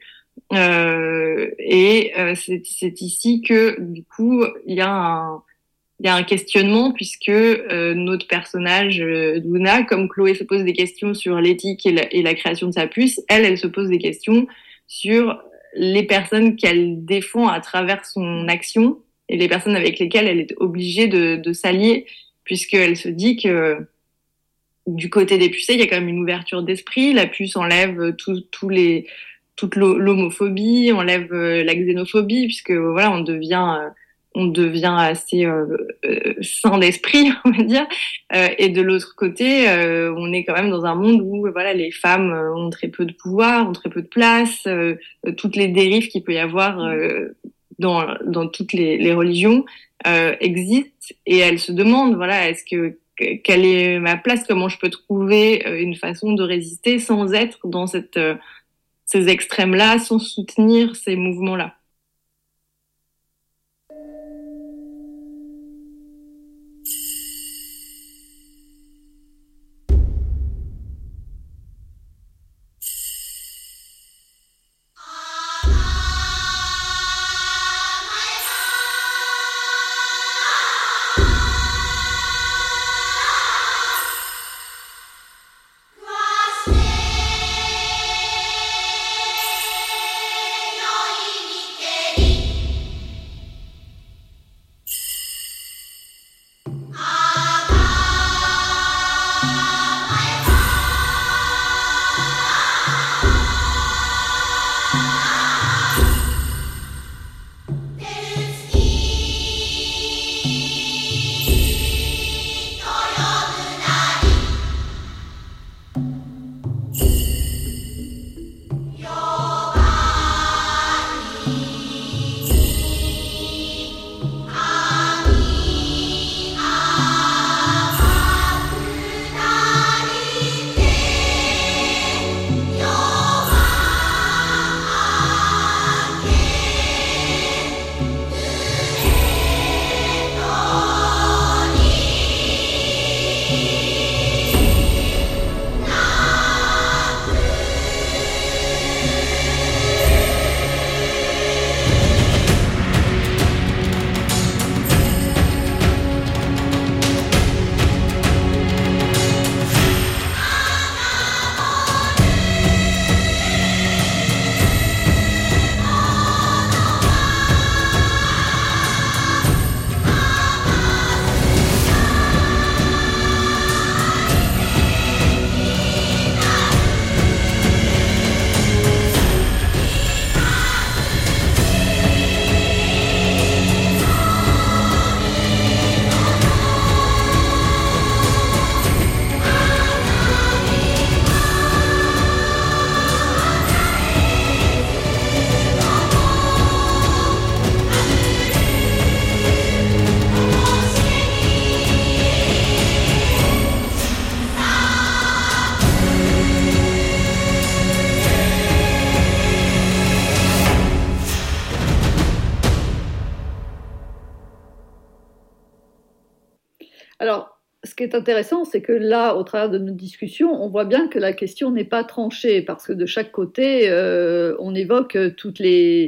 C'est ici que du coup il y a un questionnement, puisque notre personnage Douna, comme Chloé se pose des questions sur l'éthique et la création de sa puce, elle se pose des questions sur les personnes qu'elle défend à travers son action et les personnes avec lesquelles elle est obligée de s'allier, puisqu'elle se dit que du côté des pucés, il y a quand même une ouverture d'esprit. La puce enlève toute l'homophobie, enlève la xénophobie, puisque voilà, on devient assez sain d'esprit, on va dire. Et de l'autre côté, on est quand même dans un monde où voilà, les femmes ont très peu de pouvoir, ont très peu de place, toutes les dérives qu'il peut y avoir dans toutes les religions existent, et elle se demande, voilà, quelle est ma place, comment je peux trouver une façon de résister sans être dans ces extrêmes-là, sans soutenir ces mouvements-là. Noi ce qui est intéressant, c'est que là, au travers de nos discussions, on voit bien que la question n'est pas tranchée, parce que de chaque côté, on évoque tous les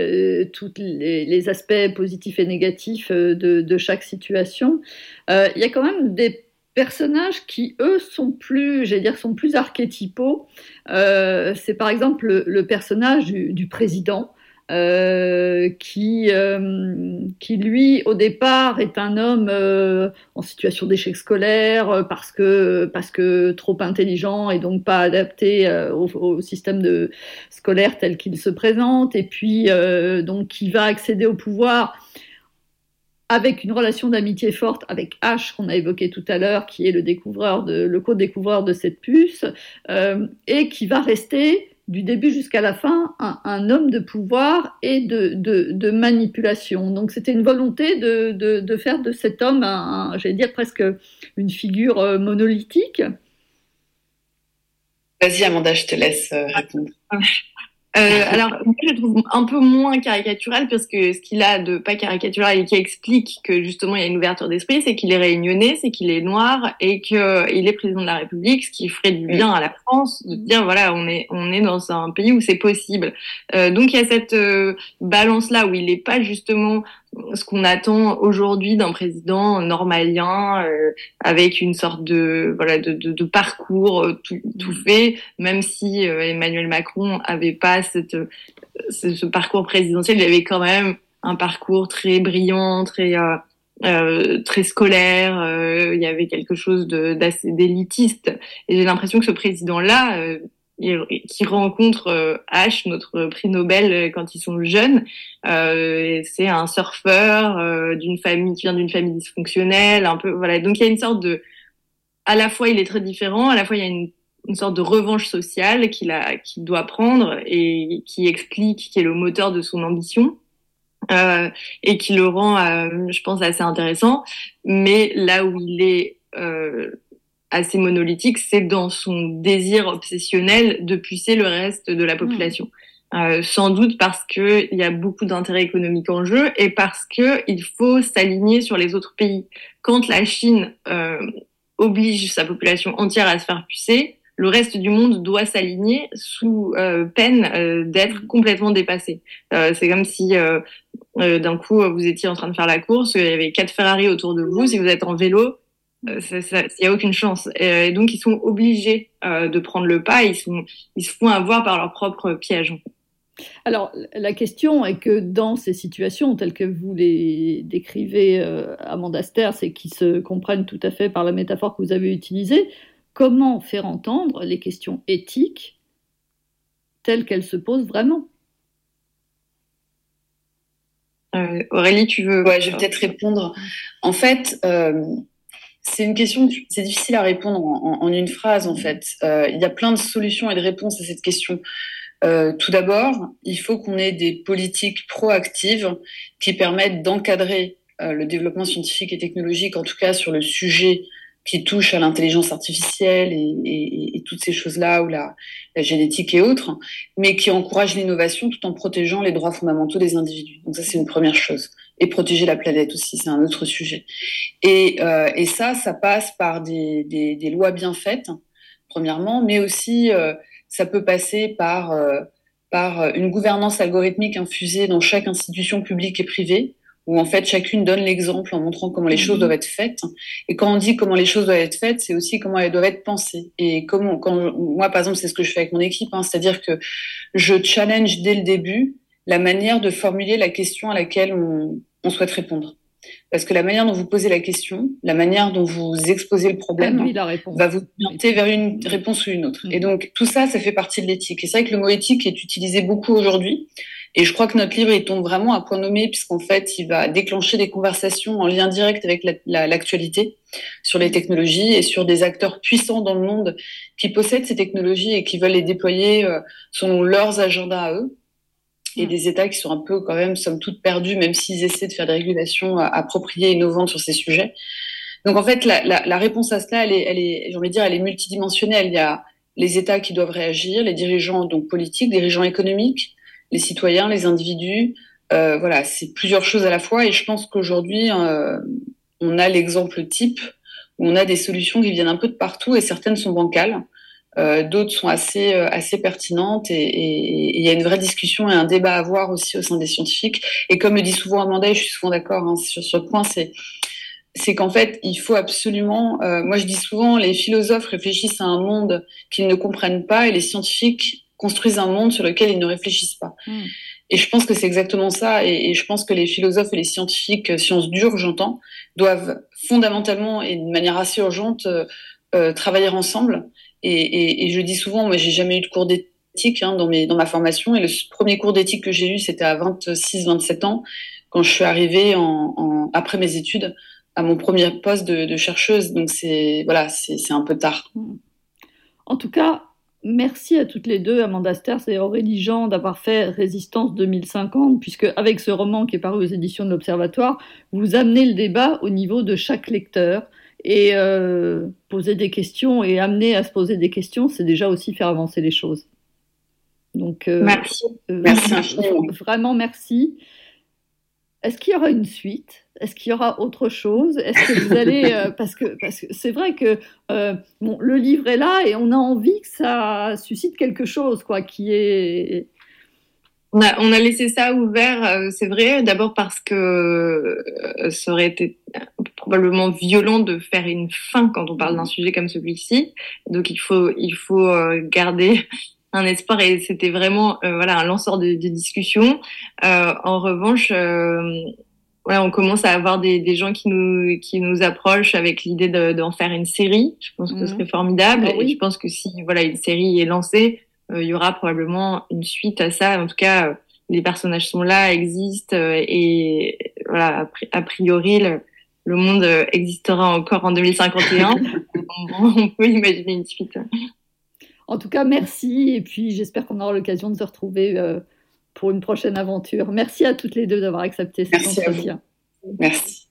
aspects positifs et négatifs de chaque situation. Il y a quand même des personnages qui, eux, sont plus archétypaux. C'est par exemple le personnage du président, qui lui, au départ, est un homme en situation d'échec scolaire parce que trop intelligent et donc pas adapté au système scolaire tel qu'il se présente, et puis donc qui va accéder au pouvoir avec une relation d'amitié forte avec H, qu'on a évoqué tout à l'heure, qui est le co-découvreur de cette puce, et qui va rester du début jusqu'à la fin, un homme de pouvoir et de manipulation. Donc c'était une volonté de faire de cet homme, j'allais dire presque une figure monolithique. Vas-y Amanda, je te laisse répondre. Alors, je trouve un peu moins caricatural, parce que ce qu'il a de pas caricatural et qui explique que justement il y a une ouverture d'esprit, c'est qu'il est réunionnais, c'est qu'il est noir et qu'il est président de la République, ce qui ferait du bien à la France de dire voilà, on est dans un pays où c'est possible. Donc il y a cette balance là où il n'est pas justement ce qu'on attend aujourd'hui d'un président normalien, avec une sorte de parcours tout fait, même si Emmanuel Macron avait pas ce parcours présidentiel, il avait quand même un parcours très brillant, très scolaire, il y avait quelque chose d'assez d'élitiste, et j'ai l'impression que ce président-là, qui rencontre H, notre prix Nobel, quand ils sont jeunes, c'est un surfeur d'une famille qui vient d'une famille dysfonctionnelle, un peu voilà. Donc il y a une sorte à la fois il est très différent, à la fois il y a une sorte de revanche sociale qu'il doit prendre et qui explique, qui est le moteur de son ambition, et qui le rend, je pense, assez intéressant. Mais là où il est assez monolithique, c'est dans son désir obsessionnel de pucer le reste de la population. Sans doute parce que il y a beaucoup d'intérêts économiques en jeu et parce que il faut s'aligner sur les autres pays. Quand la Chine oblige sa population entière à se faire pucer, le reste du monde doit s'aligner sous peine d'être complètement dépassé. C'est comme si d'un coup vous étiez en train de faire la course, il y avait 4 Ferrari autour de vous, si vous êtes en vélo, il y a aucune chance. Et donc ils sont obligés de prendre le pas, ils se font avoir par leur propre piège. Alors, la question est que dans ces situations telles que vous les décrivez, Amanda Sterz, et qui se comprennent tout à fait par la métaphore que vous avez utilisée, comment faire entendre les questions éthiques telles qu'elles se posent vraiment? Aurélie, tu veux? Ouais, je vais peut-être répondre. En fait, c'est une question, c'est difficile à répondre en une phrase, en fait. Il y a plein de solutions et de réponses à cette question. Tout d'abord, il faut qu'on ait des politiques proactives qui permettent d'encadrer le développement scientifique et technologique, en tout cas sur le sujet qui touche à l'intelligence artificielle et toutes ces choses-là, ou la génétique et autres, mais qui encouragent l'innovation tout en protégeant les droits fondamentaux des individus. Donc ça, c'est une première chose. Et protéger la planète aussi, c'est un autre sujet. Et ça passe par des lois bien faites, premièrement, mais aussi ça peut passer par une gouvernance algorithmique infusée dans chaque institution publique et privée, où en fait chacune donne l'exemple en montrant comment les choses doivent être faites. Et quand on dit comment les choses doivent être faites, c'est aussi comment elles doivent être pensées. Et moi, par exemple, c'est ce que je fais avec mon équipe, c'est-à-dire que je challenge dès le début la manière de formuler la question à laquelle on souhaite répondre. Parce que la manière dont vous posez la question, la manière dont vous exposez le problème, va vous orienter vers une réponse ou une autre. Et donc, tout ça, ça fait partie de l'éthique. Et c'est vrai que le mot éthique est utilisé beaucoup aujourd'hui. Et je crois que notre livre, il tombe vraiment à point nommé, puisqu'en fait, il va déclencher des conversations en lien direct avec l'actualité sur les technologies et sur des acteurs puissants dans le monde qui possèdent ces technologies et qui veulent les déployer selon leurs agendas à eux. Et des États qui sont un peu quand même, somme toute, perdus, même s'ils essaient de faire des régulations appropriées et innovantes sur ces sujets. Donc en fait, la réponse à cela, elle est, j'ai envie de dire, elle est multidimensionnelle. Il y a les États qui doivent réagir, les dirigeants donc politiques, les dirigeants économiques, les citoyens, les individus. Voilà, c'est plusieurs choses à la fois. Et je pense qu'aujourd'hui, on a l'exemple type où on a des solutions qui viennent un peu de partout et certaines sont bancales. D'autres sont assez pertinentes et il y a une vraie discussion et un débat à avoir aussi au sein des scientifiques. Et comme le dit souvent Amanda, et je suis souvent d'accord sur ce point, c'est qu'en fait, il faut absolument... moi, je dis souvent, les philosophes réfléchissent à un monde qu'ils ne comprennent pas et les scientifiques construisent un monde sur lequel ils ne réfléchissent pas. Et je pense que c'est exactement ça. Et je pense que les philosophes et les scientifiques, sciences dures, j'entends, doivent fondamentalement et de manière assez urgente travailler ensemble. Et je dis souvent, moi, j'ai jamais eu de cours d'éthique dans ma formation. Et le premier cours d'éthique que j'ai eu, c'était à 26-27 ans, quand je suis arrivée après mes études, à mon premier poste de chercheuse. Donc c'est un peu tard. En tout cas, merci à toutes les deux, Amanda Sterz et Aurélie Jean, d'avoir fait Résistance 2050, puisque avec ce roman qui est paru aux éditions de l'Observatoire, vous amenez le débat au niveau de chaque lecteur. Et poser des questions et amener à se poser des questions, c'est déjà aussi faire avancer les choses. Donc, merci infiniment. Vraiment merci. Est-ce qu'il y aura une suite ? Est-ce qu'il y aura autre chose ? Est-ce que vous allez parce que c'est vrai que le livre est là et on a envie que ça suscite quelque chose, quoi, qui est. On a laissé ça ouvert, c'est vrai, d'abord parce que ça aurait été probablement violent de faire une fin quand on parle d'un sujet comme celui-ci. Donc il faut garder un espoir et c'était vraiment un lanceur de discussion. En revanche, on commence à avoir des gens qui nous approchent avec l'idée d'en faire une série. Je pense que ce serait formidable. Et je pense que si une série est lancée, il y aura probablement une suite à ça. En tout cas, les personnages sont là, existent, et voilà, a priori, le monde existera encore en 2051. On peut imaginer une suite. En tout cas, merci, et puis j'espère qu'on aura l'occasion de se retrouver pour une prochaine aventure. Merci à toutes les deux d'avoir accepté cet entretien. Merci.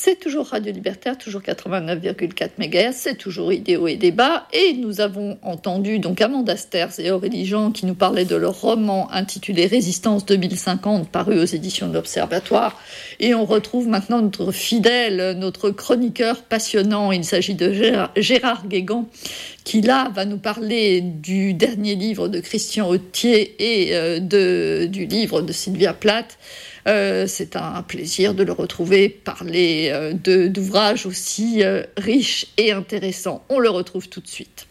C'est toujours Radio Libertaire, toujours 89,4 MHz, c'est toujours Idéo et Débat. Et nous avons entendu donc Amanda Sterz et Aurélie Jean qui nous parlaient de leur roman intitulé Résistance 2050, paru aux éditions de l'Observatoire. Et on retrouve maintenant notre fidèle, notre chroniqueur passionnant. Il s'agit de Gérard Guégan, qui là va nous parler du dernier livre de Christian Authier et du livre de Sylvia Plath. C'est un plaisir de le retrouver parler d'ouvrages aussi riches et intéressants. On le retrouve tout de suite.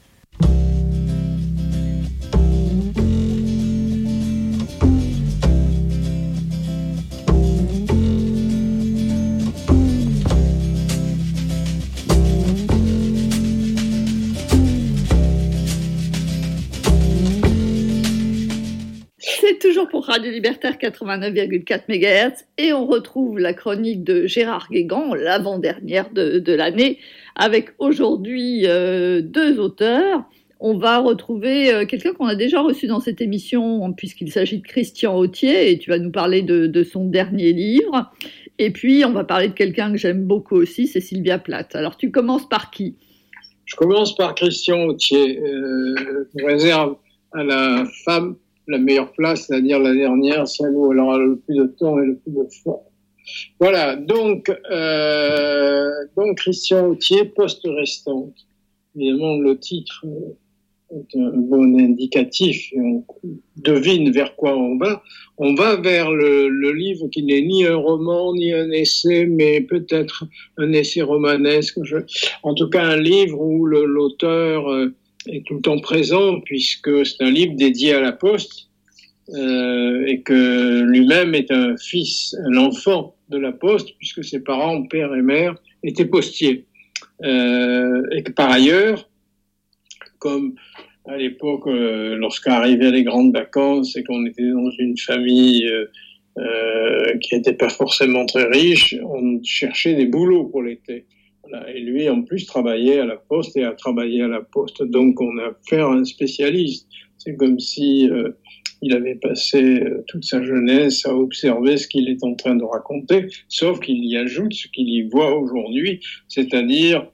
C'est toujours pour Radio Libertaire 89,4 MHz et on retrouve la chronique de Gérard Guégan, l'avant-dernière de l'année, avec aujourd'hui deux auteurs. On va retrouver quelqu'un qu'on a déjà reçu dans cette émission, puisqu'il s'agit de Christian Authier, et tu vas nous parler de son dernier livre. Et puis, on va parler de quelqu'un que j'aime beaucoup aussi, c'est Sylvia Plath. Alors, tu commences par qui ? Je commence par Christian Authier. Je réserve à la femme la meilleure place, c'est-à-dire la dernière, celle où elle aura le plus de temps et le plus de foi. Voilà, donc Christian Authier, poste restante. Évidemment, le titre est un bon indicatif et on devine vers quoi on va. On va vers le livre qui n'est ni un roman, ni un essai, mais peut-être un essai romanesque. En tout cas, un livre où l'auteur est tout le temps présent, puisque c'est un livre dédié à la Poste, et que lui-même est un fils, un enfant de la Poste, puisque ses parents, père et mère, étaient postiers. Et que par ailleurs, comme à l'époque, lorsqu'arrivaient les grandes vacances et qu'on était dans une famille qui n'était pas forcément très riche, on cherchait des boulots pour l'été. Voilà. Et lui, en plus, travaillait à la Poste et a travaillé à la Poste. Donc, on a affaire à un spécialiste. C'est comme si il avait passé toute sa jeunesse à observer ce qu'il est en train de raconter, sauf qu'il y ajoute ce qu'il y voit aujourd'hui, c'est-à-dire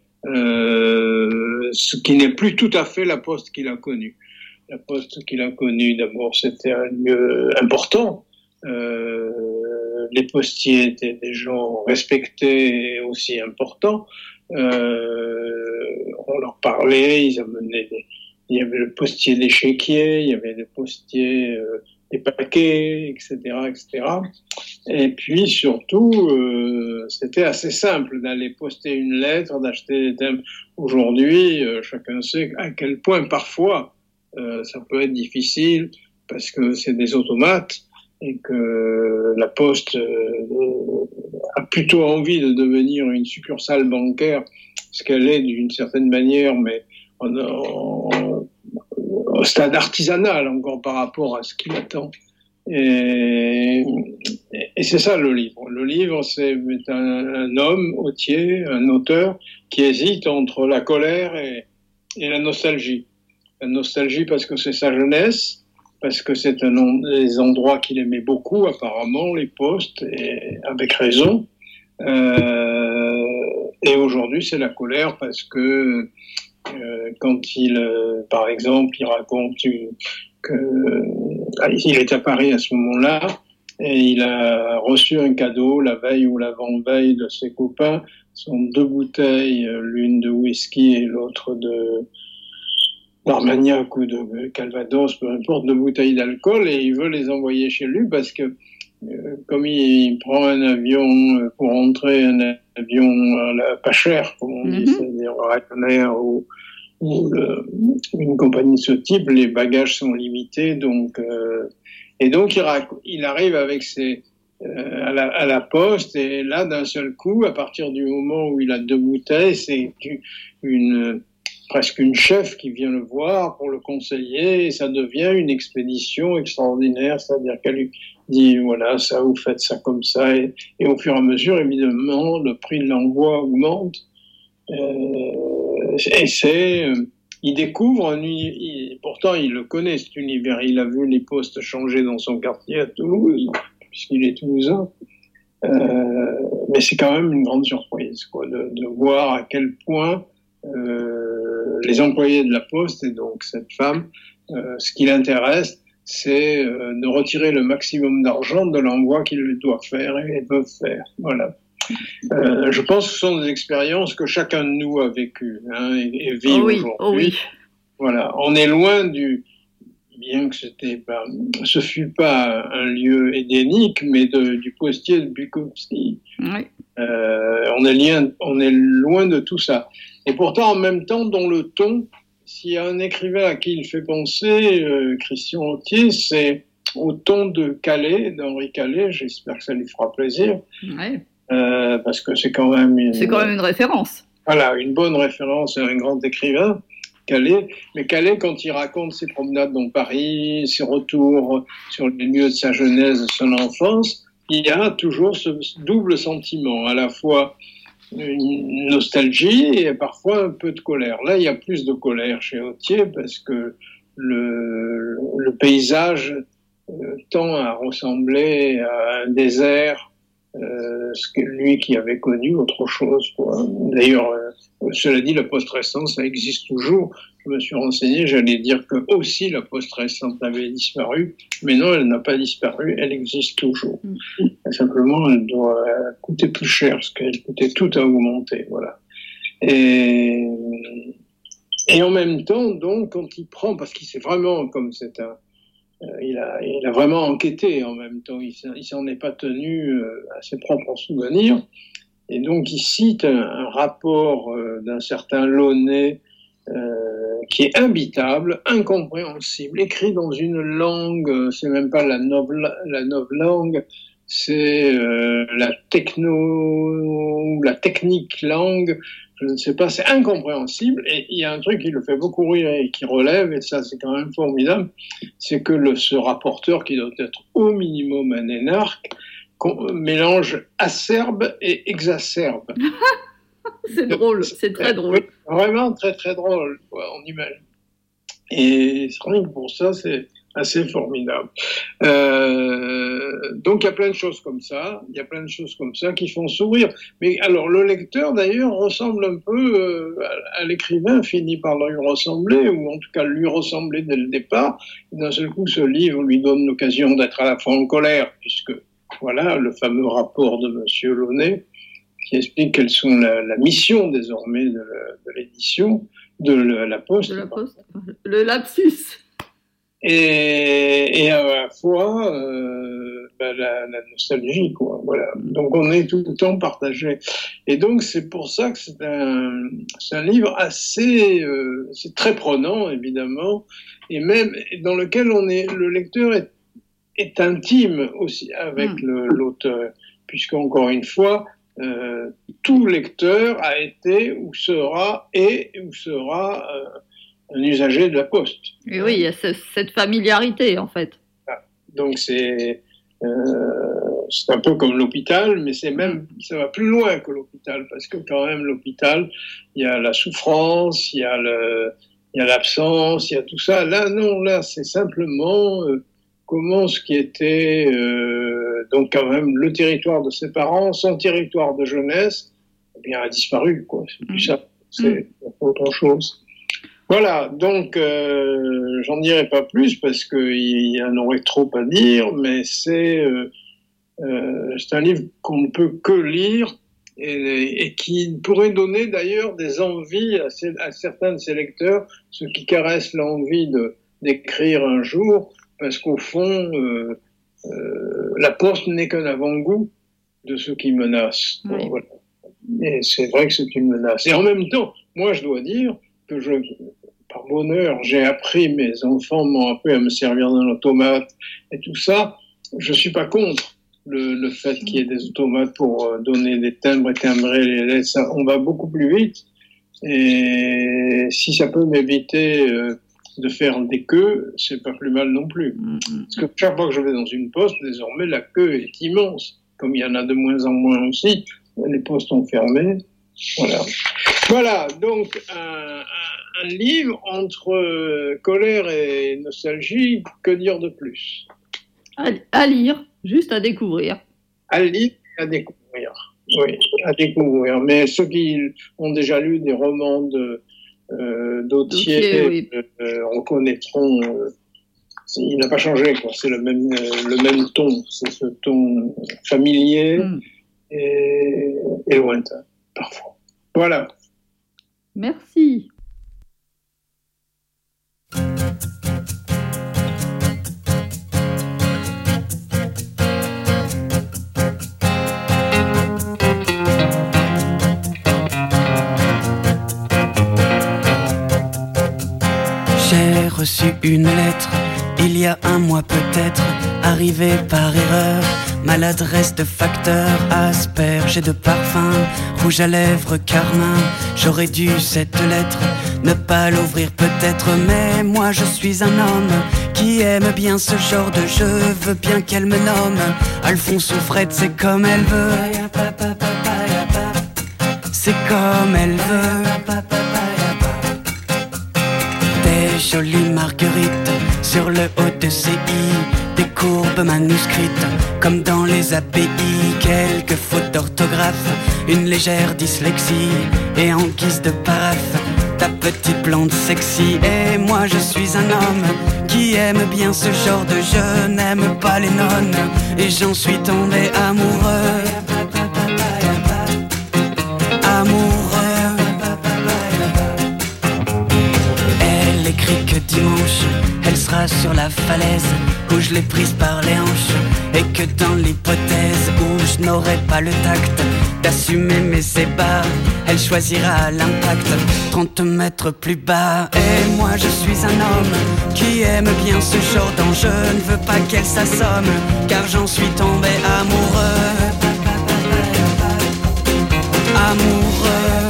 ce qui n'est plus tout à fait la Poste qu'il a connue. La Poste qu'il a connue, d'abord, c'était un lieu important. Les postiers étaient des gens respectés et aussi importants. On leur parlait, ils amenaient il y avait le postier d'échiquier, il y avait le postier des paquets, etc., etc. Et puis surtout, c'était assez simple d'aller poster une lettre, d'acheter des thèmes. Aujourd'hui, chacun sait à quel point parfois ça peut être difficile parce que c'est des automates et que la Poste a plutôt envie de devenir une succursale bancaire, ce qu'elle est d'une certaine manière, mais au stade artisanal encore par rapport à ce qu'il attend. Et c'est ça le livre. Le livre, c'est un homme, Authier, un auteur, qui hésite entre la colère et la nostalgie. La nostalgie parce que c'est sa jeunesse, parce que c'est des endroits qu'il aimait beaucoup, apparemment, les postes, et avec raison. Et aujourd'hui, c'est la colère parce que quand par exemple, il raconte qu'il est à Paris à ce moment-là et il a reçu un cadeau la veille ou l'avant-veille de ses copains. Ce sont 2 bouteilles, l'une de whisky et l'autre d'Armagnac ou de Calvados, peu importe, 2 bouteilles d'alcool, et il veut les envoyer chez lui parce que comme il prend un avion pour rentrer, un avion pas cher, comme on dit, c'est-à-dire Ryanair ou une compagnie de ce type, les bagages sont limités, donc il arrive avec à la Poste, et là d'un seul coup, à partir du moment où il a 2 bouteilles, c'est presque une chef qui vient le voir pour le conseiller, et ça devient une expédition extraordinaire, c'est-à-dire qu'elle lui dit voilà, ça, vous faites ça comme ça, et au fur et à mesure, évidemment, le prix de l'envoi augmente. Il découvre pourtant il le connaît, cet univers, il a vu les postes changer dans son quartier à Toulouse, puisqu'il est toulousain, mais c'est quand même une grande surprise. surprise, quoi, de voir à quel point les employés de la Poste, et donc cette femme, ce qui l'intéresse, c'est de retirer le maximum d'argent de l'envoi qu'ils doivent faire et peuvent faire. Voilà. Je pense que ce sont des expériences que chacun de nous a vécues, hein, et vit aujourd'hui. Oh oui. Voilà. On est loin bien que ce fut pas un lieu édénique, mais du postier de Bukowski. Oui. On est loin de tout ça. Et pourtant, en même temps, dans le ton, s'il y a un écrivain à qui il fait penser, Christian Authier, c'est au ton de Calais, d'Henri Calais. J'espère que ça lui fera plaisir. Oui. Parce que c'est quand même une référence. Voilà, une bonne référence à un grand écrivain, Calais. Mais Calais, quand il raconte ses promenades dans Paris, ses retours sur les lieux de sa jeunesse, de son enfance, il y a toujours ce double sentiment, à la fois une nostalgie et parfois un peu de colère. Là, il y a plus de colère chez Authier parce que le paysage tend à ressembler à un désert, ce que lui qui avait connu autre chose, quoi. D'ailleurs, cela dit, la Poste restante, ça existe toujours. Je me suis renseigné, j'allais dire que aussi la Poste restante avait disparu, mais non, elle n'a pas disparu, elle existe toujours. Simplement, elle doit coûter plus cher, parce qu'elle coûtait tout à augmenter, voilà. Et en même temps, donc, quand il prend, parce qu'il s'est vraiment, comme c'est un, il a vraiment enquêté en même temps, il s'en est pas tenu à ses propres souvenirs, et donc il cite un rapport d'un certain Launay, qui est imbitable, incompréhensible, écrit dans une langue, c'est même pas la noble langue, c'est la technique langue, je ne sais pas, c'est incompréhensible, et il y a un truc qui le fait beaucoup rire et qui relève, et ça c'est quand même formidable, c'est que ce rapporteur, qui doit être au minimum un énarque, mélange acerbe et exacerbe. C'est drôle, c'est très drôle. Vraiment très très drôle, quoi, on imagine. Et c'est vrai que pour ça, c'est assez formidable. Donc il y a plein de choses comme ça, qui font sourire. Mais alors le lecteur d'ailleurs ressemble un peu à l'écrivain, finit par lui ressembler, ou en tout cas lui ressembler dès le départ. Et d'un seul coup, ce livre lui donne l'occasion d'être à la fois en colère, puisque voilà le fameux rapport de Monsieur Launay, qui explique quelles sont la mission désormais de l'édition, de la Poste. De la Poste. Le lapsus. Et à la fois la nostalgie, quoi. Voilà. Donc on est tout le temps partagé. Et donc c'est pour ça que c'est un livre assez, c'est très prenant évidemment, et même dans lequel le lecteur est intime aussi avec l'auteur, puisque encore une fois, tout lecteur a été ou sera un usager de la Poste. Et oui, il y a cette familiarité en fait. Donc c'est un peu comme l'hôpital, mais ça va plus loin que l'hôpital, parce que quand même l'hôpital, il y a la souffrance, il y a l'absence, il y a tout ça. Là non, là c'est simplement comment ce qui était donc quand même le territoire de ses parents, son territoire de jeunesse, eh bien a disparu, quoi. C'est plus ça, c'est autre chose. Voilà, donc j'en dirai pas plus parce qu'il y en aurait trop à dire, mais c'est un livre qu'on ne peut que lire et qui pourrait donner d'ailleurs des envies à certains de ses lecteurs, ceux qui caressent l'envie d'écrire un jour, parce qu'au fond, la Poste n'est qu'un avant-goût de ce qui menace. Oui. Voilà. Et c'est vrai que c'est une menace. Et en même temps, moi je dois dire que par bonheur, j'ai appris, mes enfants m'ont appris à me servir d'un automate et tout ça. Je suis pas contre le fait qu'il y ait des automates pour donner des timbres et timbrer les lettres. Ça, on va beaucoup plus vite. Et si ça peut m'éviter de faire des queues, c'est pas plus mal non plus. Parce que chaque fois que je vais dans une poste, désormais, la queue est immense. Comme il y en a de moins en moins aussi, les postes ont fermé. Voilà, donc un livre entre colère et nostalgie, que dire de plus ? À lire, juste à découvrir. À lire et à découvrir. Oui, à découvrir. Mais ceux qui ont déjà lu des romans d'Autier oui. reconnaîtront. Il n'a pas changé, quoi. C'est le même ton. C'est ce ton familier et lointain, parfois. Voilà. Merci. J'ai reçu une lettre, il y a un mois peut-être, arrivée par erreur. Maladresse de facteur, asperge et de parfum, rouge à lèvres, carmin. J'aurais dû cette lettre ne pas l'ouvrir peut-être, mais moi je suis un homme qui aime bien ce genre de jeu. Veux bien qu'elle me nomme Alphonse ou Fred, c'est comme elle veut. C'est comme elle veut. Des jolies marguerites sur le haut de ses i, des courbes manuscrites comme dans les API, quelques fautes d'orthographe, une légère dyslexie, et en guise de paraphe ta petite blonde sexy. Et moi je suis un homme qui aime bien ce genre de jeu, n'aime pas les nonnes, et j'en suis tombé amoureux. Amoureux. Elle écrit que dimanche elle sera sur la falaise où je l'ai prise par les hanches, et que dans l'hypothèse où je n'aurai pas le tact d'assumer mes ébats, elle choisira l'impact 30 mètres plus bas. Et moi je suis un homme qui aime bien ce genre d'enjeu, ne veux pas qu'elle s'assomme car j'en suis tombé amoureux. Amoureux.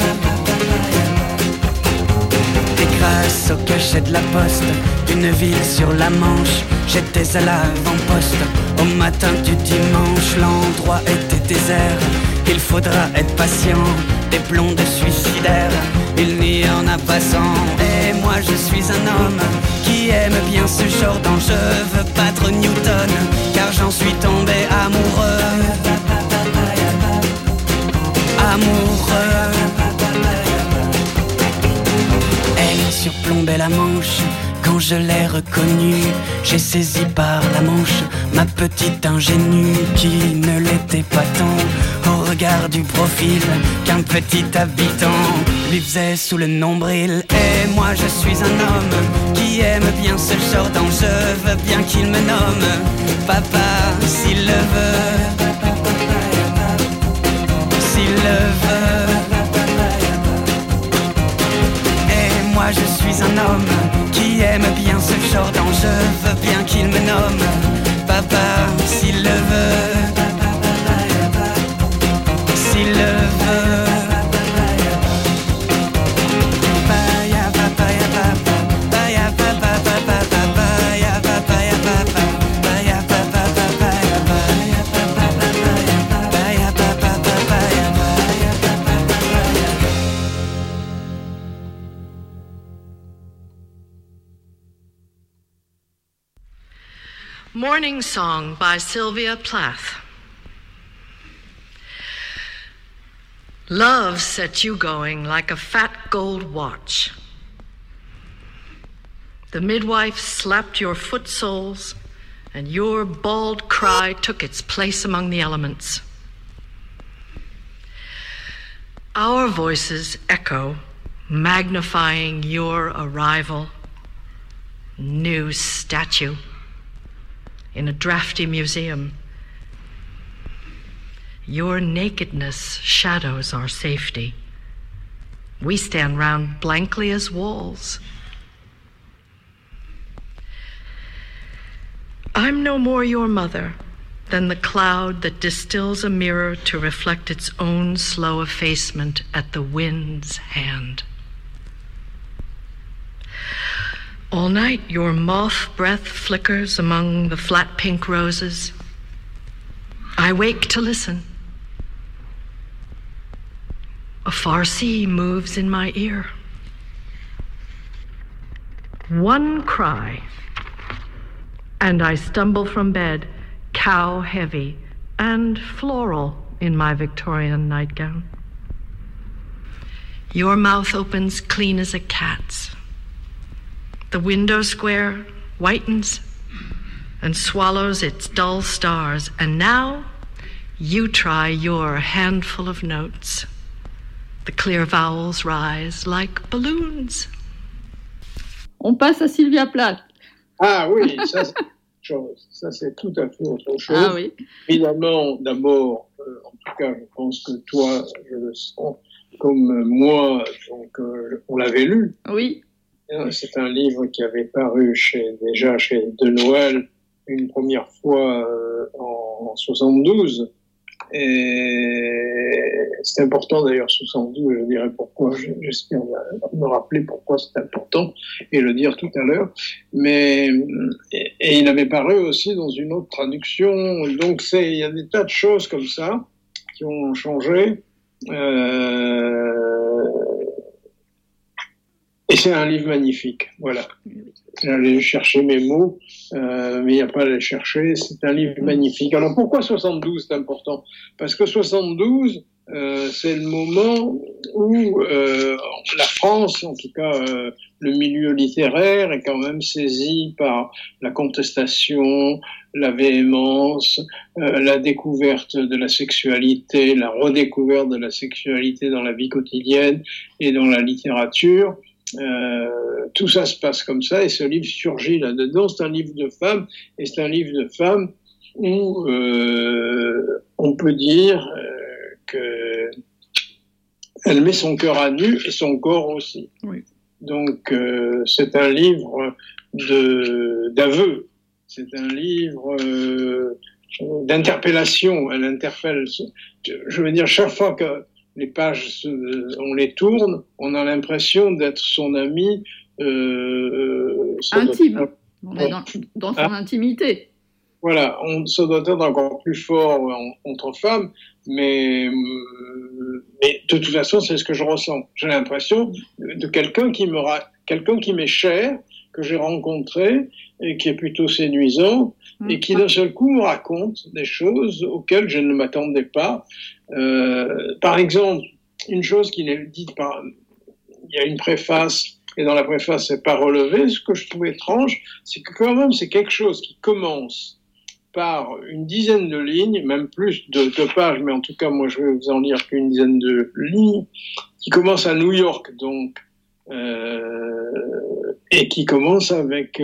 Et grâce au cachet de la poste d'une ville sur la Manche, j'étais à l'avant-poste. Au matin du dimanche, l'endroit était désert. Il faudra être patient, des blondes suicidaires, il n'y en a pas 100. Et moi je suis un homme qui aime bien ce genre d'enjeu, veux battre Newton car j'en suis tombé amoureux. Amoureux. Elle surplombait la Manche quand je l'ai reconnue. J'ai saisi par la manche ma petite ingénue qui ne l'était pas tant au regard du profil qu'un petit habitant lui faisait sous le nombril. Et moi je suis un homme qui aime bien ce genre d'enjeu, veux bien qu'il me nomme papa s'il le veut. S'il le veut. Et moi je suis un homme qui aime bien ce genre d'enjeu, veux bien qu'il me nomme papa s'il le veut. S'il le veut. Morning Song by Sylvia Plath. Love set you going like a fat gold watch. The midwife slapped your foot soles, and your bald cry took its place among the elements. Our voices echo, magnifying your arrival. New statue in a drafty museum. Your nakedness shadows our safety. We stand round blankly as walls. I'm no more your mother than the cloud that distills a mirror to reflect its own slow effacement at the wind's hand. All night your moth breath flickers among the flat pink roses. I wake to listen. A far sea moves in my ear. One cry, and I stumble from bed, cow heavy and floral in my Victorian nightgown. Your mouth opens clean as a cat's. The window square whitens and swallows its dull stars, and now you try your handful of notes. The clear vowels rise like balloons. On passe à Sylvia Plath. Ah oui, ça c'est autre chose. Ça c'est tout à fait autre chose. Ah oui. Évidemment, d'abord, en tout cas, je pense que toi, je le sens comme moi, donc on l'avait lu. Oui. C'est un livre qui avait paru déjà chez De Noël une première fois en 72. Et c'est important d'ailleurs 72, je dirais pourquoi, j'espère me rappeler pourquoi c'est important et le dire tout à l'heure. Mais et il avait paru aussi dans une autre traduction. Donc il y a des tas de choses comme ça qui ont changé. Et c'est un livre magnifique, voilà. J'allais chercher mes mots, mais il n'y a pas à les chercher. C'est un livre magnifique. Alors pourquoi 72 c'est important? Parce que 72, c'est le moment où la France, en tout cas le milieu littéraire, est quand même saisi par la contestation, la véhémence, la découverte de la sexualité, la redécouverte de la sexualité dans la vie quotidienne et dans la littérature. Tout ça se passe comme ça et ce livre surgit là-dedans. C'est un livre de femmes et c'est un livre de femmes où on peut dire que elle met son cœur à nu et son corps aussi. Oui. Donc c'est un livre d'aveu, c'est un livre d'interpellation. Elle interpelle. Je veux dire, chaque fois que les pages, on les tourne, on a l'impression d'être son ami intime. On est dans son intimité. Voilà, ça doit être encore plus fort entre femmes, mais de toute façon, c'est ce que je ressens. J'ai l'impression de quelqu'un qui m'est cher, que j'ai rencontré et qui est plutôt séduisant et qui d'un seul coup me raconte des choses auxquelles je ne m'attendais pas. Par exemple, une chose qui n'est dite il y a une préface et dans la préface c'est pas relevé. Ce que je trouve étrange, c'est que quand même c'est quelque chose qui commence par une dizaine de lignes, même plus de pages, mais en tout cas moi je vais vous en lire qu'une dizaine de lignes, qui commence à New York donc. Et qui commence avec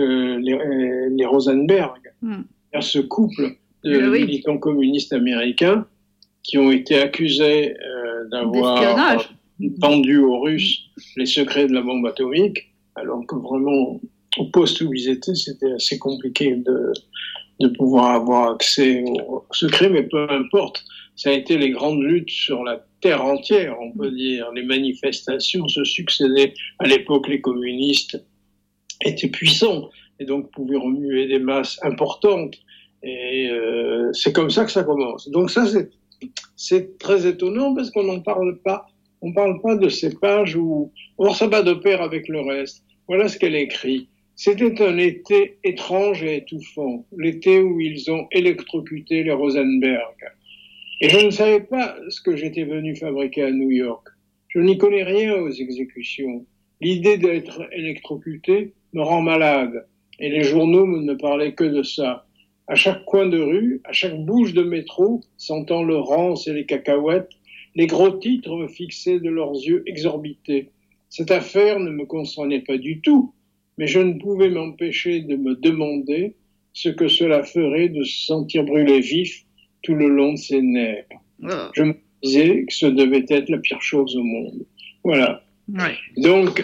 les Rosenberg, ce couple de militants communistes américains qui ont été accusés d'avoir tendu aux Russes les secrets de la bombe atomique, alors que vraiment, au poste où ils étaient, c'était assez compliqué de pouvoir avoir accès aux secrets, mais peu importe. Ça a été les grandes luttes sur la terre entière, on peut dire. Les manifestations se succédaient. À l'époque, les communistes étaient puissants et donc pouvaient remuer des masses importantes. Et c'est comme ça que ça commence. Donc ça, c'est très étonnant parce qu'on n'en parle pas. On parle pas de ces pages où... Or, ça va de pair avec le reste. Voilà ce qu'elle écrit. C'était un été étrange et étouffant. L'été où ils ont électrocuté les Rosenberg. Et je ne savais pas ce que j'étais venu fabriquer à New York. Je n'y connais rien aux exécutions. L'idée d'être électrocuté me rend malade. Et les journaux ne parlaient que de ça. À chaque coin de rue, à chaque bouche de métro, sentant le rance et les cacahuètes, les gros titres me fixaient de leurs yeux exorbités. Cette affaire ne me concernait pas du tout, mais je ne pouvais m'empêcher de me demander ce que cela ferait de se sentir brûlé vif tout le long de ses nerfs. Je me disais que ce devait être la pire chose au monde. Voilà. Ouais. Donc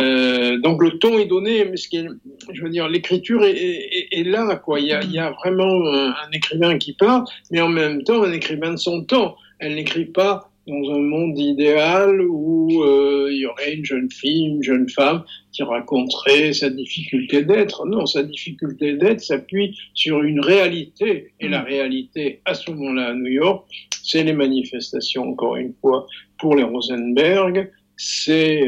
le ton est donné, mais je veux dire, l'écriture est là, quoi. Il y a vraiment un écrivain qui parle, mais en même temps un écrivain de son temps. Elle n'écrit pas dans un monde idéal où il y aurait une jeune fille, une jeune femme qui raconterait sa difficulté d'être. Non, sa difficulté d'être s'appuie sur une réalité. Et la réalité, à ce moment-là, à New York, c'est les manifestations, encore une fois, pour les Rosenberg. C'est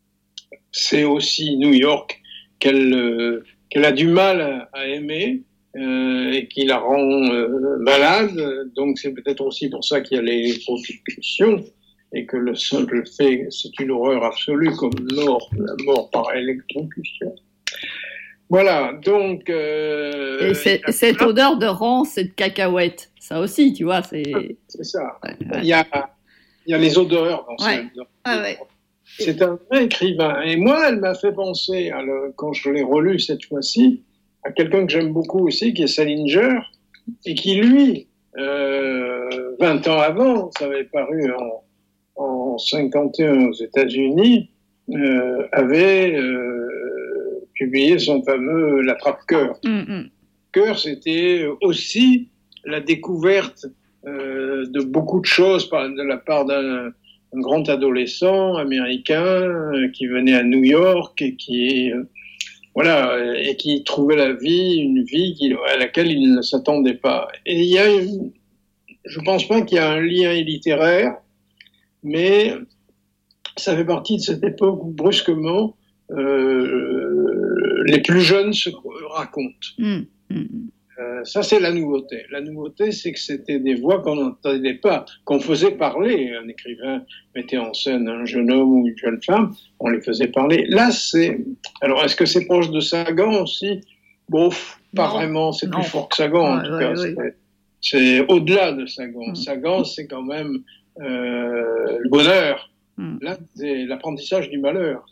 aussi New York qu'elle a du mal à aimer. et qui la rend malade. Donc c'est peut-être aussi pour ça qu'il y a l'électrocution et que le simple fait, c'est une horreur absolue comme la mort par électrocution. Voilà, donc... et cette odeur de rance et de cacahuètes, ça aussi, tu vois, c'est... C'est ça. Ouais. Il y a les odeurs dans ouais. Ouais. C'est un vrai écrivain. Et moi, elle m'a fait penser, quand je l'ai relu cette fois-ci, à quelqu'un que j'aime beaucoup aussi, qui est Salinger, et qui, lui, 20 ans avant, ça avait paru en 51 aux États-Unis, avait publié son fameux L'Attrape-Cœur. Cœur, c'était aussi la découverte de beaucoup de choses de la part d'un grand adolescent américain qui venait à New York et qui trouvait une vie à laquelle il ne s'attendait pas. Et je pense pas qu'il y a un lien littéraire, mais ça fait partie de cette époque où brusquement les plus jeunes se racontent. Ça, c'est la nouveauté. La nouveauté, c'est que c'était des voix qu'on n'entendait pas, qu'on faisait parler. Un écrivain mettait en scène un jeune homme ou une jeune femme, on les faisait parler. Là, alors, est-ce que c'est proche de Sagan aussi? Bon, pas vraiment, c'est plus fort que Sagan, en tout cas. C'est au-delà de Sagan. Sagan, c'est quand même le bonheur. Là, c'est l'apprentissage du malheur.